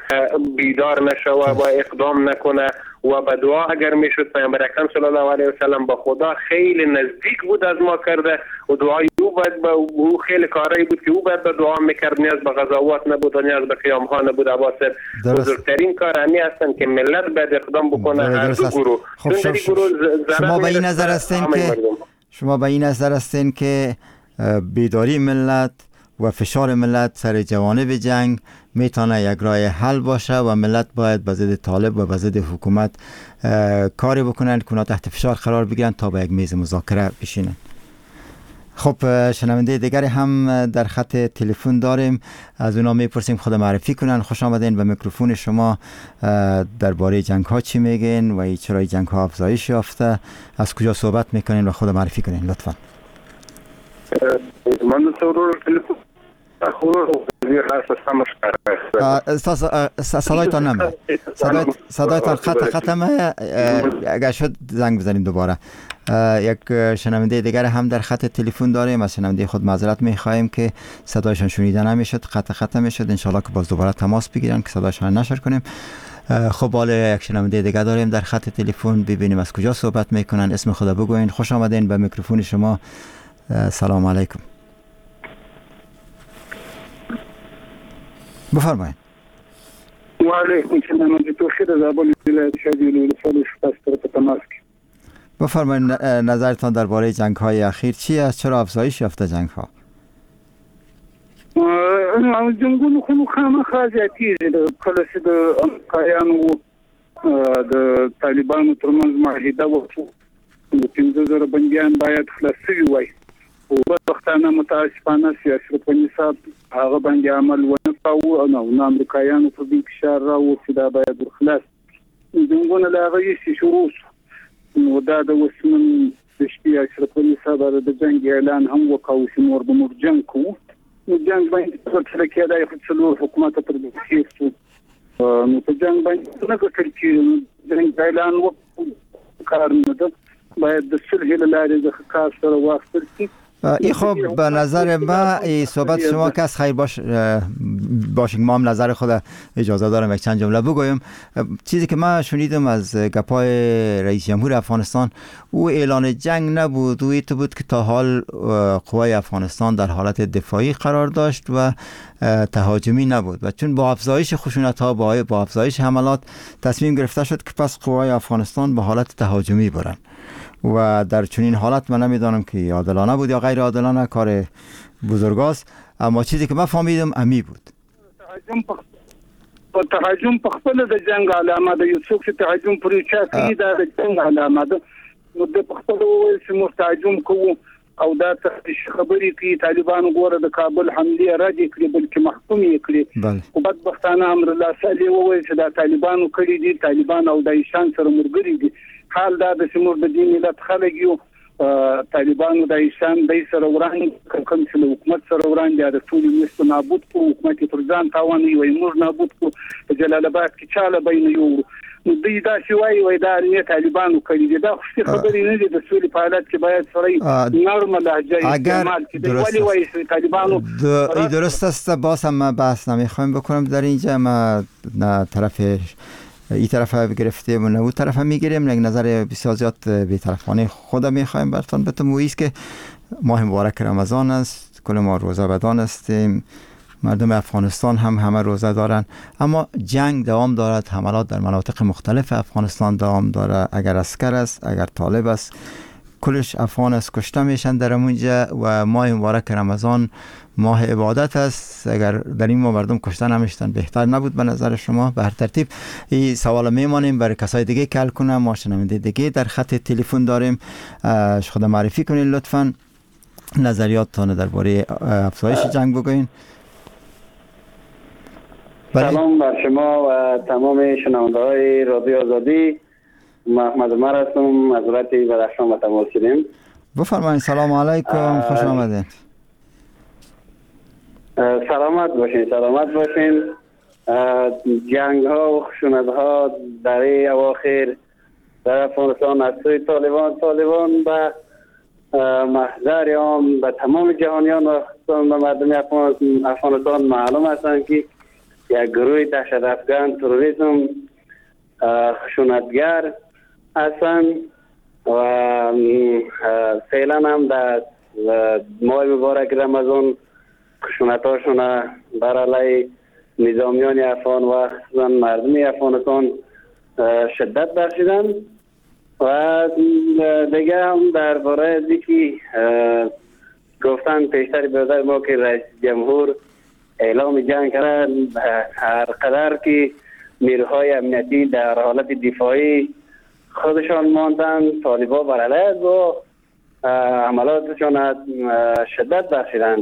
بیدار نشه و با اقدام نکنه. و به دعا اگر میشد پیامبر اکرم صلی الله علیه و سلم با خدا خیلی نزدیک بود از ما کرده و دعای او باید به او خیلی کاری بود که او باید به دعا میکرد، نیاز به غزوات نبود و نیاز به قیام ها نبود. عباسر بزرگترین کار همی هستن که ملت باید اقدام بکنه هر دو گروه. خب شما به این نظر هستین که شما به این نظر هستین که بیداری ملت و فشار ملت سر جوانب جنگ میتونه یک راه حل باشه و ملت باید به ضد طالب و به ضد حکومت کاری بکنن که اونا تحت فشار قرار بگیرن تا به یک میز مذاکره بشینن. خب شنونده دیگری هم در خط تلفن داریم، از اونا میپرسیم خود معرفی کنن. خوش آمدین به میکروفون شما. درباره جنگ ها چی میگین و چرا جنگ ها افزایش یافته؟ از کجا صحبت میکنین و خود معرفی کنین لطفا. من دو تلفن صدایتان نمید صدایتان خط ختمه. اگر شد زنگ بزنیم دوباره. یک شنونده دیگر هم در خط تلفن داریم، از شنونده خود معذرت میخواهیم که صدایشان شنیده نمیشد، خط ختم میشد. انشالله که باز دوباره تماس بگیرن که صدایشان نشر کنیم. خب حالا یک شنونده دیگر داریم در خط تلفن، ببینیم از کجا صحبت میکنن، اسم خدا بگوین. خوش آمدین به میکروفون شما. سلام علیکم. بفرمایید. و علیکم السلام. من توفیق زبان ولایت شهید ولسوالی شپاس تماس کی. بفرمایید نظرتان درباره جنگ های اخیر چی است؟ چرا افزایش یافته جنگ ها؟ جنگونو خو خامخا زیاتېږي کله چې د امریکایانو د طالبانو ترمنځ معاهده وکړه د پنځه زره بندیان باید خلاص شوي وای او بدبختانه متاسفانه سیاسي رکني صاحب هغه باندې عمل ونه کاوه نو د امریکایانو په دې فشار راوړ چې دا باید خلاص جنگونه لا غوي شروع نو دا د وسمن د شپې اشرف علي صاحب د جنگ اعلان هم وکاو چې نور د مور جنگ کوو نو جنگ باندې څه کېدای خو څلور حکومت پر دې کېستو نو په جنگ باندې نه کړی چې جنگ اعلان وکړ کار نه ده باید د صلح له لارې د کار سره واخیستل شي. این خب به نظر ما صحبت شما که از خیر باش باشین ما هم نظر خود اجازه دارم یک چند جمله بگویم. چیزی که من شنیدم از گپای رئیس جمهور افغانستان او اعلان جنگ نبود، او ایتو بود که تا حال قوای افغانستان در حالت دفاعی قرار داشت و تهاجمی نبود و چون با افزایش خشونت ها با با افزایش حملات تصمیم گرفته شد که پس قوای افغانستان به حالت تهاجمی برن و در چنین حالت من نمیدانم که عادلانه بود یا غیر عادلانه، کار بزرگاست، اما چیزی که من فهمیدم امی بود. تهاجم په تهاجم په خپل د جنگ علامه ده، یو څوک چې تهاجم پرې چا کوي دا د جنگ علامه ده. نو د خپل وایي چې مستهاجم کوو او دا خبرې کوي طالبانو ګوره د کابل حمله راځي کړي بلکې محکوم یې کړي او بدبختانه امر الله صالح وایي چې دا طالبانو کړي دي، طالبان او د ایشان سره مرګري دي. حال دا د سمور د دین ملت خلک یو طالبانو د ایشان د سره وړاندې کوم چې حکومت سره وړاندې د ټول مست نابود کو حکومت پر ځان تاوان وي موږ نابود کو په جلال آباد کې چاله بین یو نو دوی دا شوي وای دا نه طالبانو کړي دي. دا خو خبرې نه دي د سولې په حالت کې باید سره نرم لهجه استعمال کړي. ولی وای طالبانو این درست است. باز هم بحث نمیخوایم بکنم در اینجا، ما نه طرف این طرف گرفته و نه اون طرف میگیریم، یک نظر بسیار زیاد بی‌طرفانه خود میخوایم براتون بتم ویست که ماه مبارک رمضان است، کل ما روزه بدان هستیم، مردم افغانستان هم همه روزه دارن، اما جنگ دوام دارد، حملات در مناطق مختلف افغانستان دوام داره. اگر عسکر است، اگر طالب است، کلش افغان است کشته میشن در اونجا و ماه مبارک رمضان ماه عبادت است. اگر در این ماه مردم کشته نمیشتن بهتر نبود به نظر شما؟ به هر ترتیب این سوال میمانیم برای کسای دیگه کل کنم. ما شنونده دیگه در خط تلفن داریم، خود معرفی کنین لطفاً، نظریاتتون درباره افزایش جنگ بگوین. سلام بر شما و تمام شنونده های رادیو آزادی. محمد عمر هستم از ولایت بدخشان به تماس گیریم. بفرمایید. سلام علیکم، خوش آمدید. سلامت باشین، سلامت باشین. جنگ ها و خشونت ها در این اواخر در افغانستان از سوی طالبان طالبان به محضر عام به تمام جهانیان و به مردم افغانستان معلوم هستند که یک گروه دهشت افغان تروریسم خشونتگر هستند و فعلا هم در ماه مبارک رمضان خشونتاشون بر علیه نظامیان افغان و خصوصا مردم افغانستان شدت بخشیدن و دیگه هم درباره دیگه گفتن پیشتر برادر ما که رئیس جمهور اعلام جنگ کرد، هر قدر که نیروهای امنیتی در حالت دفاعی خودشان ماندن، طالبا بر علیه و عملاتشان شدت بخشیدن.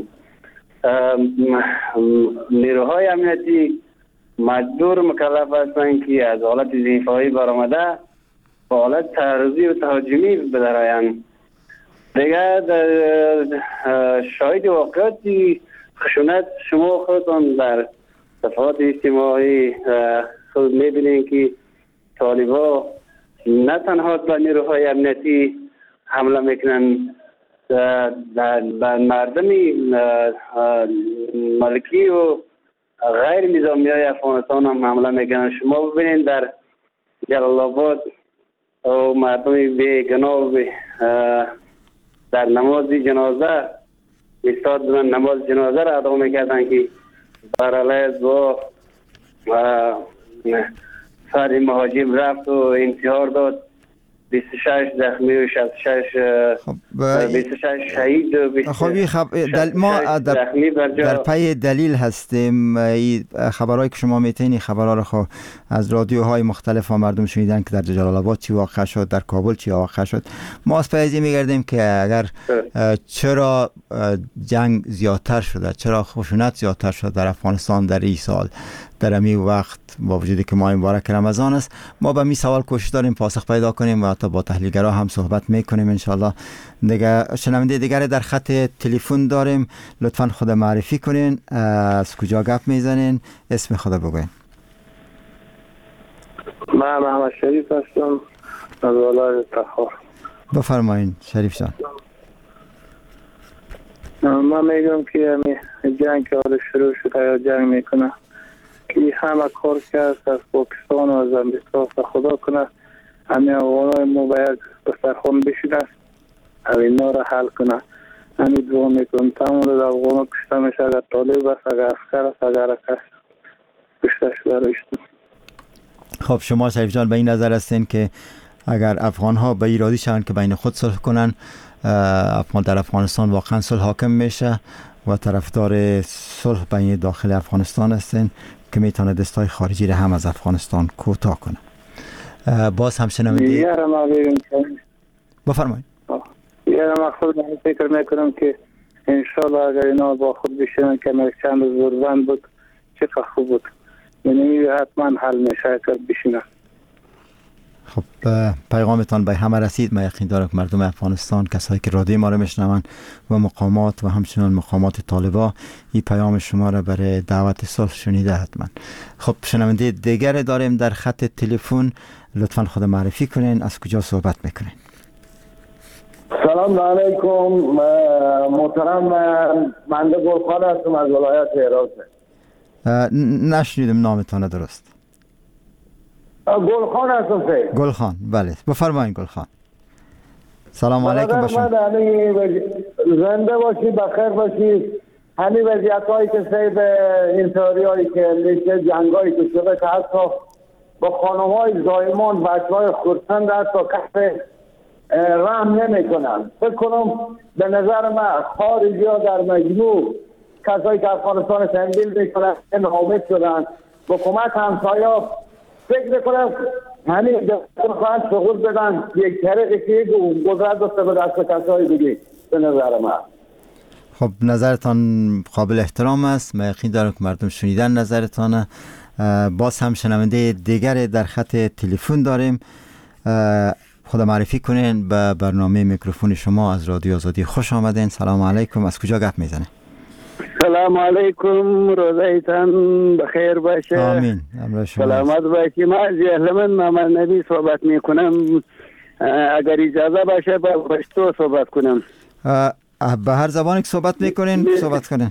نیروهای امنیتی مجبور مکلف هستند که از حالت دفاعی برآمده به حالت تعرضی و تهاجمی بدرآیند. دیگه شاهد واقعاتی خشونت شما خودتان در صفحات اجتماعی خود میبینید که طالبا نه تنها به نیروهای امنیتی حمله میکنن، در مردم ملکی و غیر نظامی های افغانستان هم حمله میکنن. شما ببینید در جلال آباد و مردم بیگناه در نماز جنازه ایستاد بودن، نماز جنازه را ادا میکردن که بر علیه دعا و سر مهاجم رفت و انتحار داد. بیست و شش زخمی و شصت و شش بیست و شش شهید و بیست و شش خب خب دل ما در, در پی دلیل هستیم. این خبرهایی که شما میتونید خبرها رو خب از رادیوهای مختلف و مردم شنیدن که در جلال آباد چی واقع شد، در کابل چی واقع شد. ما از پی میگردیم که اگر چرا جنگ زیادتر شده، چرا خشونت زیادتر شده در افغانستان در این سال، در امی وقت با وجودی که ماه مبارک رمضان است. ما به می سوال کوشش داریم پاسخ پیدا کنیم و حتی با تحلیلگرا هم صحبت میکنیم ان شاء الله. دیگه شنونده دیگری در خط تلفن داریم، لطفا خود معرفی کنین، از کجا گپ میزنین، اسم خود بگوین. من محمد شریف هستم از ولایت تخار. بفرمایین شریف جان. من میگم که جنگ که حالا شروع شده یا جنگ میکنه که همه کار کرد از پاکستان و از امریکا و خدا کنه همه افغانای ما باید به سرخون بشینه و اینا را حل کنه. همین دعا میکنم تمام روز افغانا کشته میشه، اگر طالب است، اگر عسکر است، اگر رکست کشته شده رشتن. خب شما شریف جان به این نظر هستین که اگر افغان ها به ایرادی شوند که بین خود صلح کنن، افغان در افغانستان واقعا صلح حاکم میشه و طرفدار صلح بین داخل افغانستان هستین که میتونه دستای خارجی را هم از افغانستان کوتاه کنه. باز هم شنونده یه ما بگیم که بفرمایید. یه ما خود من فکر میکنم که انشالله اگر اینا با خود بشینن که مرک چند زوربند بود چه خوب بود، یعنی حتما حل میشه که بشینن. خب پیغامتان به همه رسید. من یقین دارم که مردم افغانستان، کسایی که رادیو ما رو میشنون و مقامات و همچنان مقامات طالبا این پیام شما را برای دعوت صلح شنیده حتما. خب شنونده دیگر داریم در خط تلفن، لطفا خود معرفی کنین، از کجا صحبت میکنین؟ سلام علیکم محترم، بنده گلخان هستم از ولایت هرات. نشنیدم نامتان درست. گلخان هستم سید. گلخان، بله بفرمایین گلخان. سلام علیکم با شما. زنده باشید، بخیر باشید. همین وضعیت هایی که سید انتحاری هایی که میشه، جنگ هایی که شده که حتی با خانم های زایمان بچه های خورسند حتی کسی رحم نمی کنن. فکر کنم به نظر من خارجی ها در مجموع کسایی که افغانستان تنبیل می کنن ناامید شدن. حکومت همسایه فکر میکنم همین دستور خواهد سقوط بدن یک طریقی که قدرت دسته به دست کسای دیگه. به نظر من خب نظرتان قابل احترام است. من یقین دارم که مردم شنیدن نظرتان. باز هم شنونده دیگر در خط تلفن داریم. خدا معرفی کنین به برنامه میکروفون شما از رادیو آزادی. خوش آمدین. سلام علیکم. از کجا گپ میزنه؟ سلام علیکم، روزایتان بخیر باشه. آمین. سلامت باشی. ما از یهلمن محمد نبی صحبت میکنم. اگر اجازه باشه با پشتو صحبت کنم. به هر زبانی که صحبت میکنین صحبت کنین.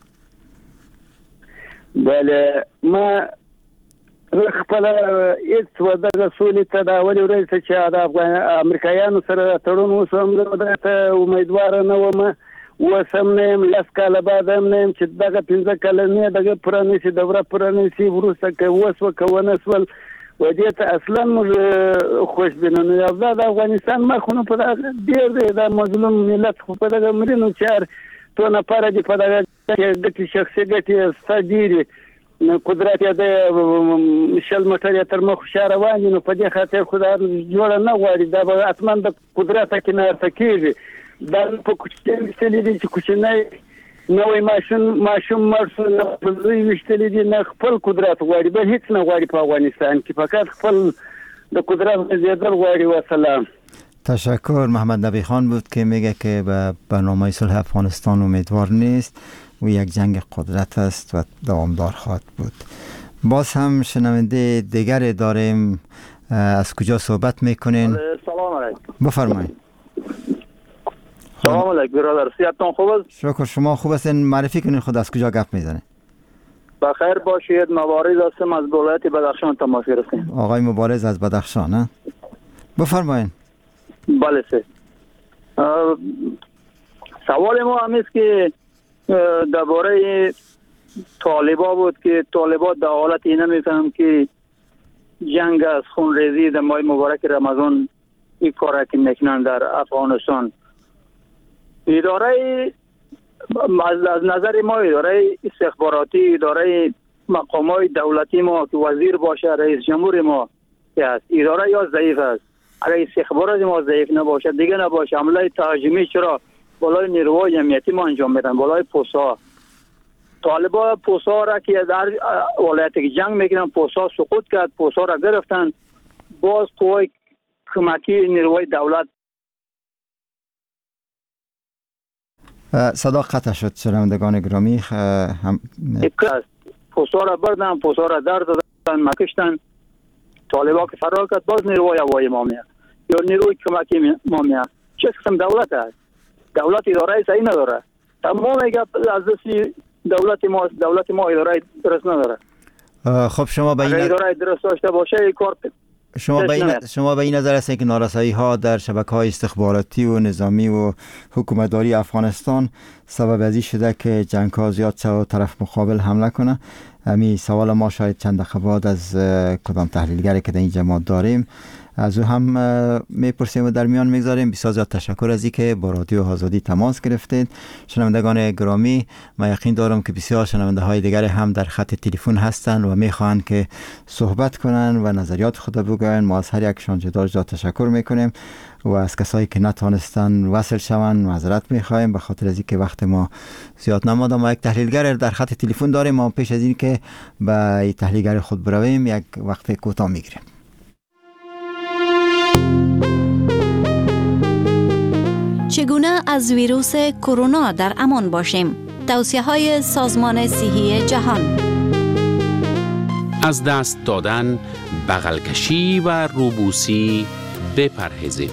بله ما خپل هیڅ ودغه سولې تداول ورسې چې د امریکایانو سره تړون وسوم درته امیدوار نه وم. وسم نه يم لس کاله بعد هم نه يم چې دغه پنځه کاله نه دغه پرانیسي دوره پرانیسي وروسته که وسوه که ونه سول و دې ته اصلا موږ خوشبینانه یو. دا د افغانستان مخونه په دغه ډېر دی د مظلوم ملت خو په دغه مرینو چار تو نفره دي په دغه ګټې شخصي ګټې ستا ډېرې قدرت یې د شل موټر یې تر مخ خوشا روان دي، نو په دې خاطر خو دا جوړه نه غواړي. دا به حتما د قدرته کنارته کېږي. دا په کوچنۍ ویشتلي دي چې کوچنی نوی ماشوم مړ شو، نه په لوی ویشتلي دي، نه خپل قدرت غواړي، بل هیڅ نه غواړي په افغانستان کې، فقط خپل د قدرت غځېدل غواړي. وسلام. تشکر. محمد نبی خان بود که میگه که به برنامه صلح افغانستان امیدوار نیست و یک جنگ قدرت است و دوامدار خواهد بود. باز هم شنونده دیگر داریم. از کجا صحبت میکنین؟ سلام علیکم. بفرمایید. سلام علیکم برادر، صحتتون خوب است؟ شکر. شما خوب هستین؟ معرفی کنین خود از کجا گپ میزنه؟ بخیر باشید. مبارز هستم از ولایت بدخشان تماس گرفتیم. آقای مبارز از بدخشان ها؟ بفرمایید. بله سه. سوال ما هم است که درباره طالبا بود که طالبا در حالت اینه میفهم که جنگ از خونریزی در ماه مبارک رمضان این کار که میکنن در افغانستان. اداره از نظر ما اداره استخباراتی، اداره مقامات دولتی ما که وزیر باشه، رئیس جمهور ما که است، اداره یا ضعیف است. اگر استخبارات ما ضعیف نباشه دیگه نباشه، حمله تهاجمی چرا بالای نیروهای امنیتی ما انجام میدن، بالای پوسا. طالبا پوسا را که در ولایت که جنگ میکنن پوسا سقوط کرد، پوسا را گرفتن، باز قوای کمکی نیروهای دولت. صدا قطع شد شنوندگان گرامی. هم پوسا را بردن، پوسا را در دادن، مکشتن. طالبا که فرار کرد باز نیروهای هوایی ما میاد یا نیروی کمکی ما میاد. چه قسم دولت است؟ دولت اداره صحیح نداره. تمام گپ از دست دولت ما، دولت ما اداره درست نداره. خب شما به این اداره درست داشته باشه کار شما به این شما به این نظر هستید که نارسایی ها در شبکه‌های استخباراتی و نظامی و حکومتداری افغانستان سبب ازی شده که جنگ ها زیاد شه و طرف مقابل حمله کنه؟ همین سوال ما شاید چند دقیقه بعد از کدام تحلیلگری که در این جماعت داریم از او هم میپرسیم و در میان میگذاریم. بسیار زیاد تشکر از اینکه با رادیو آزادی تماس گرفتید. شنوندگان گرامی، من یقین دارم که بسیار شنونده های دیگر هم در خط تلفن هستند و میخواهند که صحبت کنند و نظریات خود بگویند. ما از هر یکشان جدا جدا تشکر میکنیم و از کسایی که نتونستن وصل شوند معذرت میخوایم به خاطر از اینکه وقت ما زیاد نماند. ما یک تحلیلگر در خط تلفن داریم. ما پیش از این که به تحلیلگر خود برویم یک وقت کوتاه میگیریم. چگونه از ویروس کرونا در امان باشیم؟ توصیه‌های سازمان صحی جهان. از دست دادن، بغل کشی و روبوسی بپرهیزید.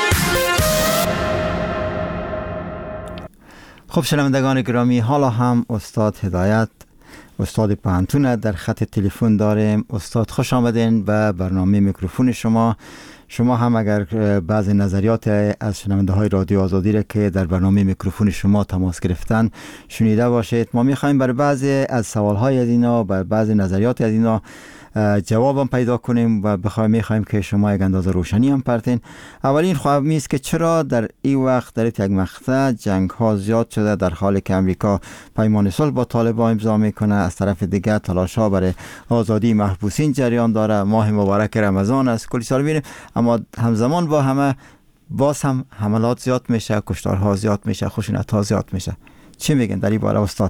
خب شنوندگان گرامی، حالا هم استاد هدایت، استاد پانتون در خط تلفن داریم. استاد خوش آمدین به برنامه میکروفون شما. شما هم اگر بعضی نظریات از شنونده های رادیو آزادی را که در برنامه میکروفون شما تماس گرفتن شنیده باشید. ما میخوایم بر بعضی از سوال های از اینا، بر بعضی نظریات از اینا جواب هم پیدا کنیم و بخوایم میخوایم که شما یک اندازه روشنی هم پرتین. اولین خواهیم است که چرا در این وقت در یک مقطع جنگ ها زیاد شده در حالی که امریکا پیمان صلح با طالبان امضا میکنه، از طرف دیگه تلاش ها برای آزادی محبوسین جریان داره، ماه مبارک رمضان است، کلی سال میبینیم، اما همزمان با همه باز هم حملات زیاد میشه، کشتارها زیاد میشه، خشونت ها زیاد میشه. چی میگن در این باره استاد؟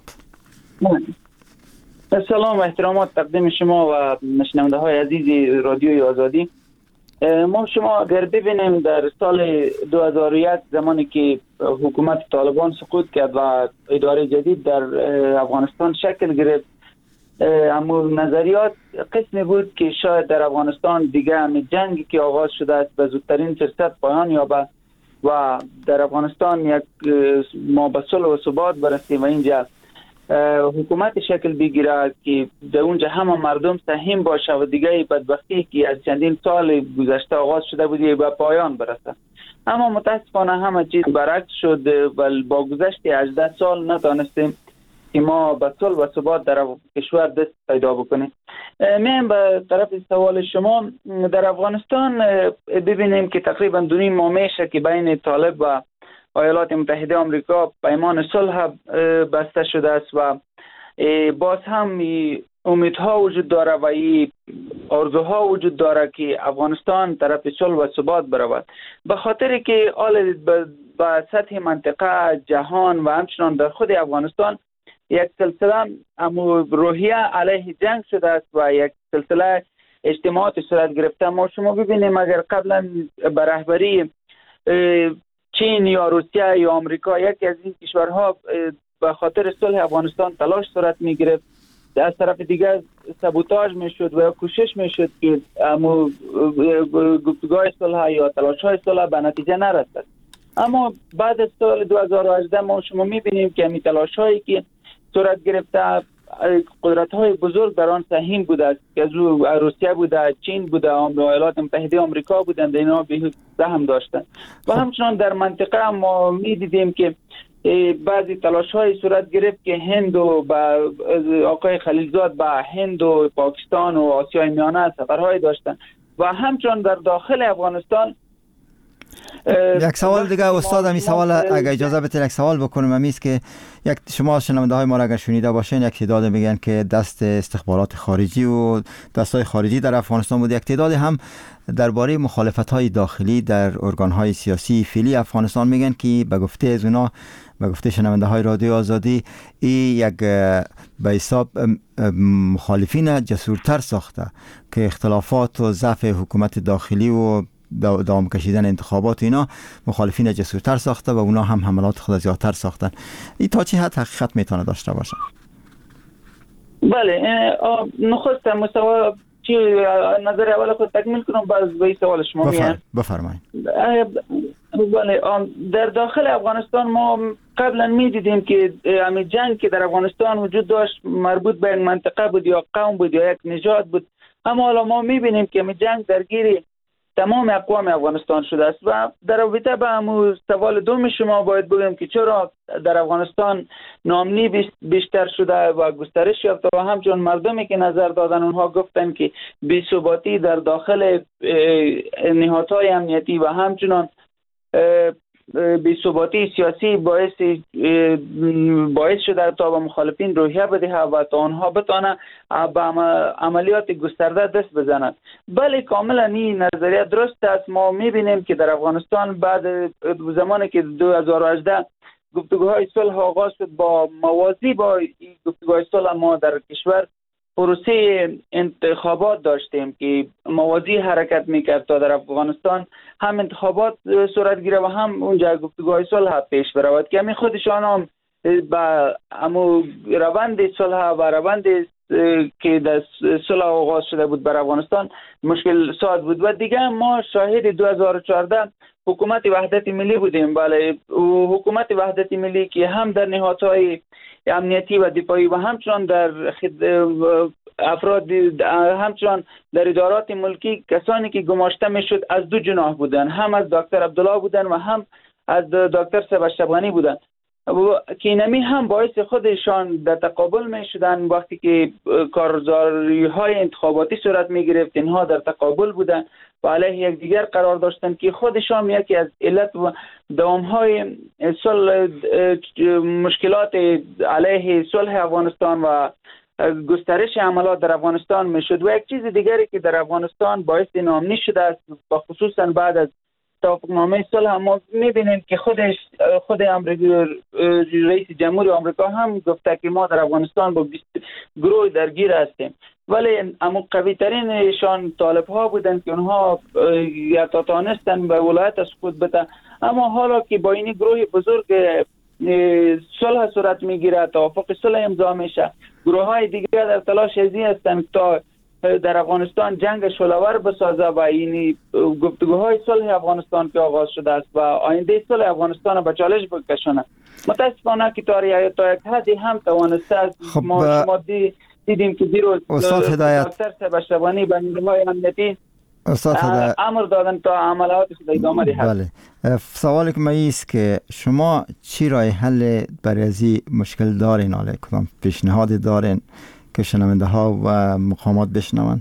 سلام و احترامات تقدیم شما و شنونده های عزیز رادیوی آزادی. ما شما اگر ببینیم در سال دو هزار و یک زمانی که حکومت طالبان سقوط کرد و اداره جدید در افغانستان شکل گرفت، اما نظریات قسمی بود که شاید در افغانستان دیگه همین جنگی که آغاز شده است به زودترین فرصت پایان یابد و در افغانستان یک ما به صلح و ثبات برسیم و اینجا حکومت شکل بگیره که در اونجا همه مردم سهیم باشه و دیگه بدبختی که از چندین سال گذشته آغاز شده بودی به پایان برسه. اما متاسفانه همه چیز برعکس شد و با گذشت هجده سال نتونستیم که ما به صلح و ثبات در کشور دست پیدا بکنیم. میایم به طرف سوال شما. در افغانستان ببینیم که تقریبا دو نیم ماه میشه که بین طالب و ایالات متحده آمریکا پیمان صلح بسته شده است و باز هم امیدها وجود داره و آرزوها وجود داره که افغانستان طرف صلح و ثبات برود، به خاطر که حال به سطح منطقه جهان و همچنان در خود افغانستان یک سلسله روحیه علیه جنگ شده است و یک سلسله اجتماعات صورت گرفته. ما شما ببینیم اگر قبلا به رهبری چین یا روسیه یا آمریکا یکی از این کشورها به خاطر صلح افغانستان تلاش صورت می گرفت، از طرف دیگر سابوتاژ می شد و کوشش می شد که گفتگوهای صلح یا تلاش های صلح به نتیجه نرسد. اما بعد از سال دو هزار و هجده ما شما می بینیم که همین تلاش هایی که صورت گرفته قدرت های بزرگ در آن سهیم بوده است که از روسیه بوده، چین بوده، ایالات متحده آمریکا بودند، اینا به سهم داشتند و همچنان در منطقه ما می دیدیم که بعضی تلاش های صورت گرفت که هند و با آقای خلیلزاد به هند و پاکستان و آسیای میانه سفرهای داشتند و همچنان در داخل افغانستان یک سوال دیگه استاد، همین سوال اگه اجازه بدید یک سوال بکنم، همین است که یک شما شنونده های ما را اگر شنیده باشین، یک تعداد میگن که دست استخبارات خارجی و دستای خارجی در افغانستان بود، یک تعداد هم درباره مخالفت های داخلی در ارگان های سیاسی فعلی افغانستان میگن که به گفته از اونا، به گفته شنونده های رادیو آزادی، این یک به حساب مخالفین جسورتر ساخته که اختلافات و ضعف حکومت داخلی و دوام کشیدن انتخابات اینا مخالفین جسورتر ساخته و اونا هم حملات خود زیادتر ساختن. این تا چه حد حقیقت میتونه داشته باشه؟ بله، نخست مستوى چی نظر اول خود تکمیل کنم، باز به سوال شما میام. بفرمایید. بله، در داخل افغانستان ما قبلا میدیدیم که همین جنگ که در افغانستان وجود داشت مربوط به یک منطقه بود یا قوم بود یا یک نژاد بود، اما حالا ما میبینیم که همین جنگ درگیر تمام اقوام افغانستان شده است. و در رابطه با همون سوال دوم شما باید بگم که چرا در افغانستان ناامنی بیشتر شده و گسترش یافته و همچنین مردمی که نظر دادن اونها گفتن که بی‌ثباتی در داخل نهادهای امنیتی و همچنین بی‌ثباتی سیاسی باعث باعث شده تا به مخالفین روحیه بده و تا آنها بتانه به عملیات گسترده دست بزنند. بله، کاملا این نظریه درست است. ما میبینیم که در افغانستان بعد زمانی که دو هزار و هجده گفتگوهای صلح آغاز شد، با موازی با گفتگوهای صلح ما در کشور پروسه انتخابات داشتیم که موازی حرکت میکرد تا در افغانستان هم انتخابات صورت گیره و هم اونجا گفتگوهای صلح پیش برود که همین خودشان هم با امو روند صلح و روند که در صلح آغاز شده بود بر افغانستان مشکل ساز بود. و دیگه ما شاهد دو هزار و چهارده حکومت وحدت ملی بودیم. بله، حکومت وحدت ملی که هم در نهادهای امنیتی و دفاعی و همچنان در افراد همچنان در ادارات ملکی کسانی که گماشته میشد از دو جناح بودن، هم از دکتر عبدالله بودن و هم از دکتر سبشتبانی بودن که اینمی هم باعث خودشان در تقابل می شدن. وقتی که کارزاری های انتخاباتی صورت می گرفت اینها در تقابل بودن و علیه یک دیگر قرار داشتن که خودشان یکی از علت و دوام های صلح مشکلات علیه صلح افغانستان و گسترش عملات در افغانستان می شد. و یک چیز دیگری که در افغانستان باعث ناامنی شده است، خصوصا بعد از توافقنامه صلح ما می‌بینیم که خودش خود امریکا رئیس جمهور آمریکا هم گفته که ما در افغانستان با بیست گروه درگیر هستیم، ولی اما قوی ترینشان طالب ها بودند که اونها یا تانستن به ولایت سقوط بده. اما حالا که با این گروه بزرگ صلح صورت میگیره، توافق صلح امضا میشه، گروه های دیگه در تلاش ازی هستند تا در افغانستان جنگ شلوار بسازه و این گفتگوهای صلح افغانستان که آغاز شده است و آینده صلح افغانستان به چالش بکشانه. متاسفانه که تا تا یک حدی هم توانسته است. خب ما شما دی دیدیم که دیروز استاد هدایت دکتر سبشتبانی به نیروهای امنیتی امر دادن تا عملیاتش ادامه دهد. بله، سوالی که من است که شما چی راه حل برای از مشکل دارین؟ حالا کدام پیشنهاد دارین که شنونده ها و مقامات بشنون؟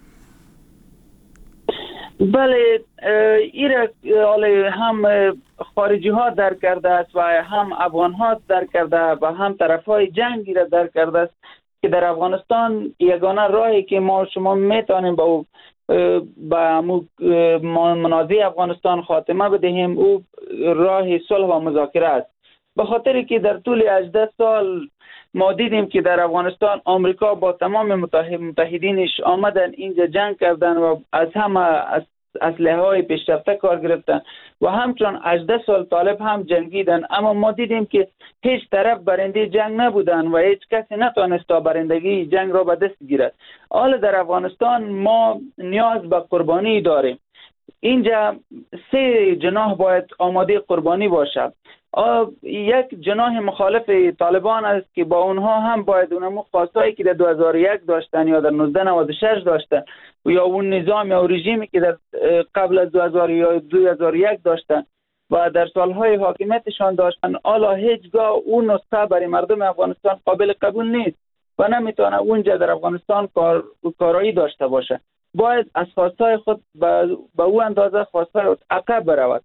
بله، ایره هم خارجی ها در کرده است و هم افغان ها در کرده و هم طرف های جنگی را در کرده است که در افغانستان یگانه راهی که ما شما میتونیم با با منازعه افغانستان خاتمه بدهیم او راه صلح و مذاکره است. به خاطر که در طول هجده سال ما دیدیم که در افغانستان آمریکا با تمام متحدینش آمدن اینجا جنگ کردن و از همه اسلحه های پیشرفته کار گرفتن و همچنان هجده سال طالب هم جنگیدن، اما ما دیدیم که هیچ طرف برنده جنگ نبودن و هیچ کسی نتوانست تا برندگی جنگ را به دست گیرد. حالا در افغانستان ما نیاز به قربانی داریم. اینجا سه جناح باید آماده قربانی باشد. یک جناح مخالف طالبان است که با اونها هم باید اونمو خواستایی که در دو هزار و یک داشتن یا در نوزده نود و شش داشتن یا اون نظام یا رژیمی که در قبل از دو هزار یا دو هزار و یک داشتن و در سالهای حاکمیتشان داشتن، حالا هیچگاه اون نسخه برای مردم افغانستان قابل قبول نیست و نمیتونه اونجا در افغانستان کار کارایی داشته باشه. باید از خواستای خود به او اندازه خواستای عقب برود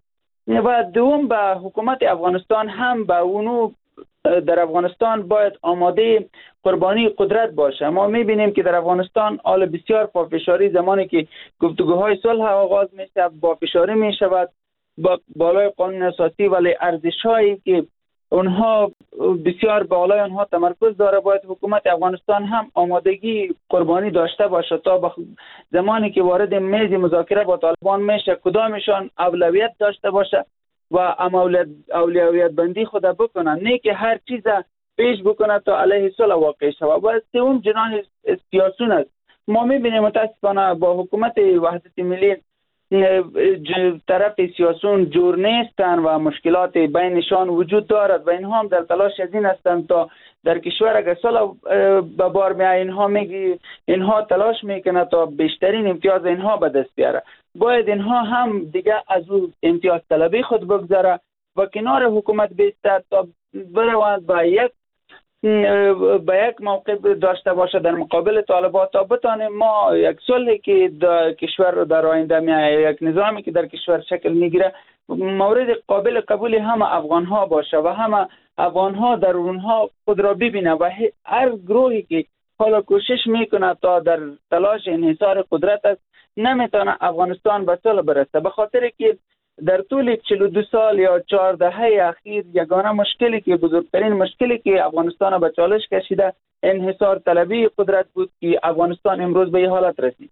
و دوم به حکومت افغانستان هم به اونو در افغانستان باید آماده قربانی قدرت باشه. ما میبینیم که در افغانستان حال بسیار پافشاری، زمانی که گفتگوهای صلح آغاز میشه پافشاری میشود با بالای قانون اساسی، ولی ارزش‌هایی که اونها بسیار بالای اونها تمرکز داره، باید حکومت افغانستان هم آمادگی قربانی داشته باشه تا بخ... زمانی که وارد میز مذاکره با طالبان میشه کدامشان اولویت داشته باشه و اولویت اولویت بندی خود بکنه، نه که هر چیز پیش بکنه تا علیه صلح واقع شود. و سوم جناح سیاسون است. ما میبینیم متاسفانه با حکومت وحدت ملی طرف سیاسون جور نیستن و مشکلات بینشان وجود دارد و اینها هم در تلاش از این هستند تا در کشور اگر صلح به بار میاد، اینها میگی اینها تلاش میکنه تا بیشترین امتیاز اینها به دست بیاره. باید اینها هم دیگه از اون امتیاز طلبی خود بگذاره و کنار حکومت بیسته تا بروند با یک به یک موقع داشته باشه در مقابل طالبان تا بتانیم ما یک صلحی که در کشور رو در آینده میایه، یک نظامی که در کشور شکل میگیره مورد قابل قبول همه افغان ها باشه و همه افغان ها در اونها خود را ببینه و هر گروهی که حالا کوشش میکنه تا در تلاش انحصار قدرت است نمیتونه افغانستان به صلح برسه، به خاطر که در طول چهل و دو سال یا چهار دهه اخیر یگانه مشکلی که بزرگترین مشکلی که افغانستان به چالش کشیده انحصار طلبی قدرت بود که افغانستان امروز به این حالت رسید.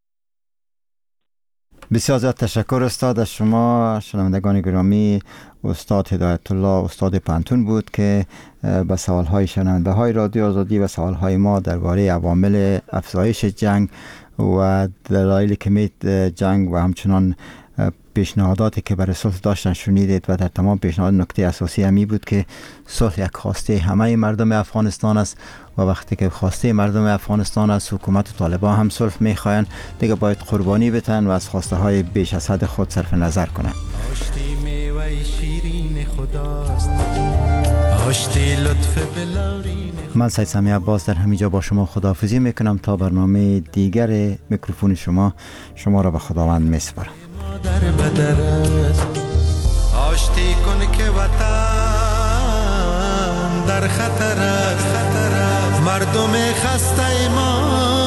بسیار زیاد تشکر استاد از شما. شنوندگان گرامی، استاد هدایت الله استاد پنتون بود که به سوالهای شنونده های رادیو آزادی و سوالهای ما درباره عوامل افزایش جنگ و دلایل کمی جنگ و همچنان پیشنهاداتی که برای صلح داشتن شنیدید و در تمام پیشنهاد نکته اساسی همی بود که صلح یک خواسته همه مردم افغانستان است و وقتی که خواسته مردم افغانستان است حکومت و طالبان هم صلح میخواین دیگه باید قربانی بتن و از خواسته های بیش از حد خود صرف نظر کنن. من سید سمیع عباس در همینجا با شما خداحافظی میکنم تا برنامه دیگر میکروفون شما شما را به خداوند میسپارم. در بدرت آشتی کن که وطن در خطر است، مردم خسته ما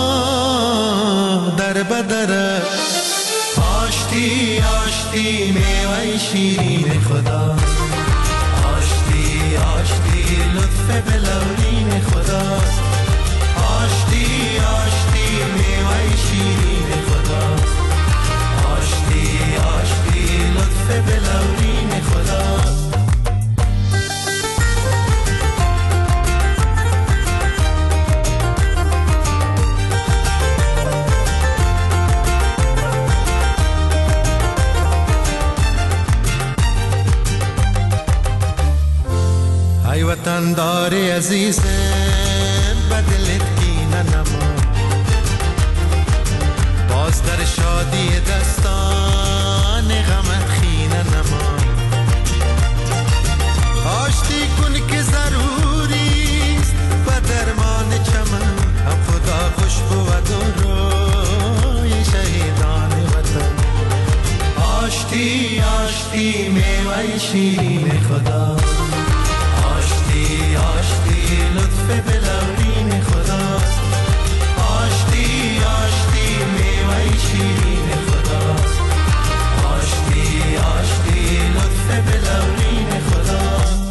در بدرت آشتی آشتی میوه شیرین خدا، آشتی آشتی لطف بلورین خدا، آشتی آشتی میوه شیرین خدا، آشتی آشتی لطف بلورین خدا. ای وطن داری عزیزم بدلت کینه نما، باز در شادی دستان غمت خینه نما، آشتی کن که ضروریست و درمان چمن، هم خدا خوش بود و روی شهیدان وطن، آشتی آشتی میوه شیرین خدا، آشتی آشتی لطف بلورین خدا، آشتی آشتی میوه شیرین خدا، آشتی آشتی لطف بلورین خدا.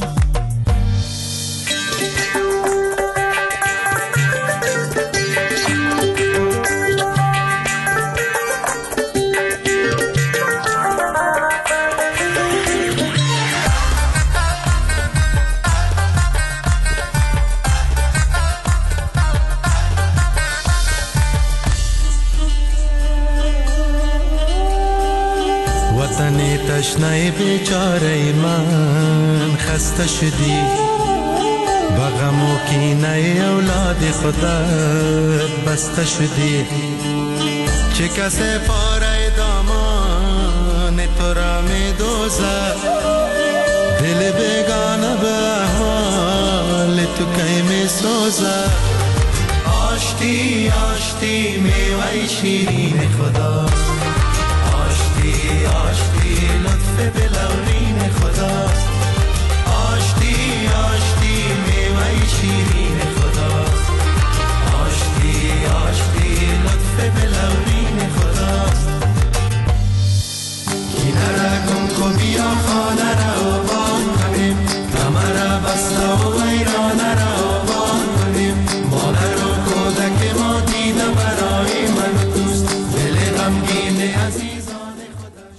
وطنی تشنه بیچاره من خسته شدی، با غم و کینه اولاد خودت بسته شدی، چه کسی پاره دامان تو را می دوزد، دل بیگانه به حال تو کی می سوزد، آشتی آشتی میوه شیرین خدا،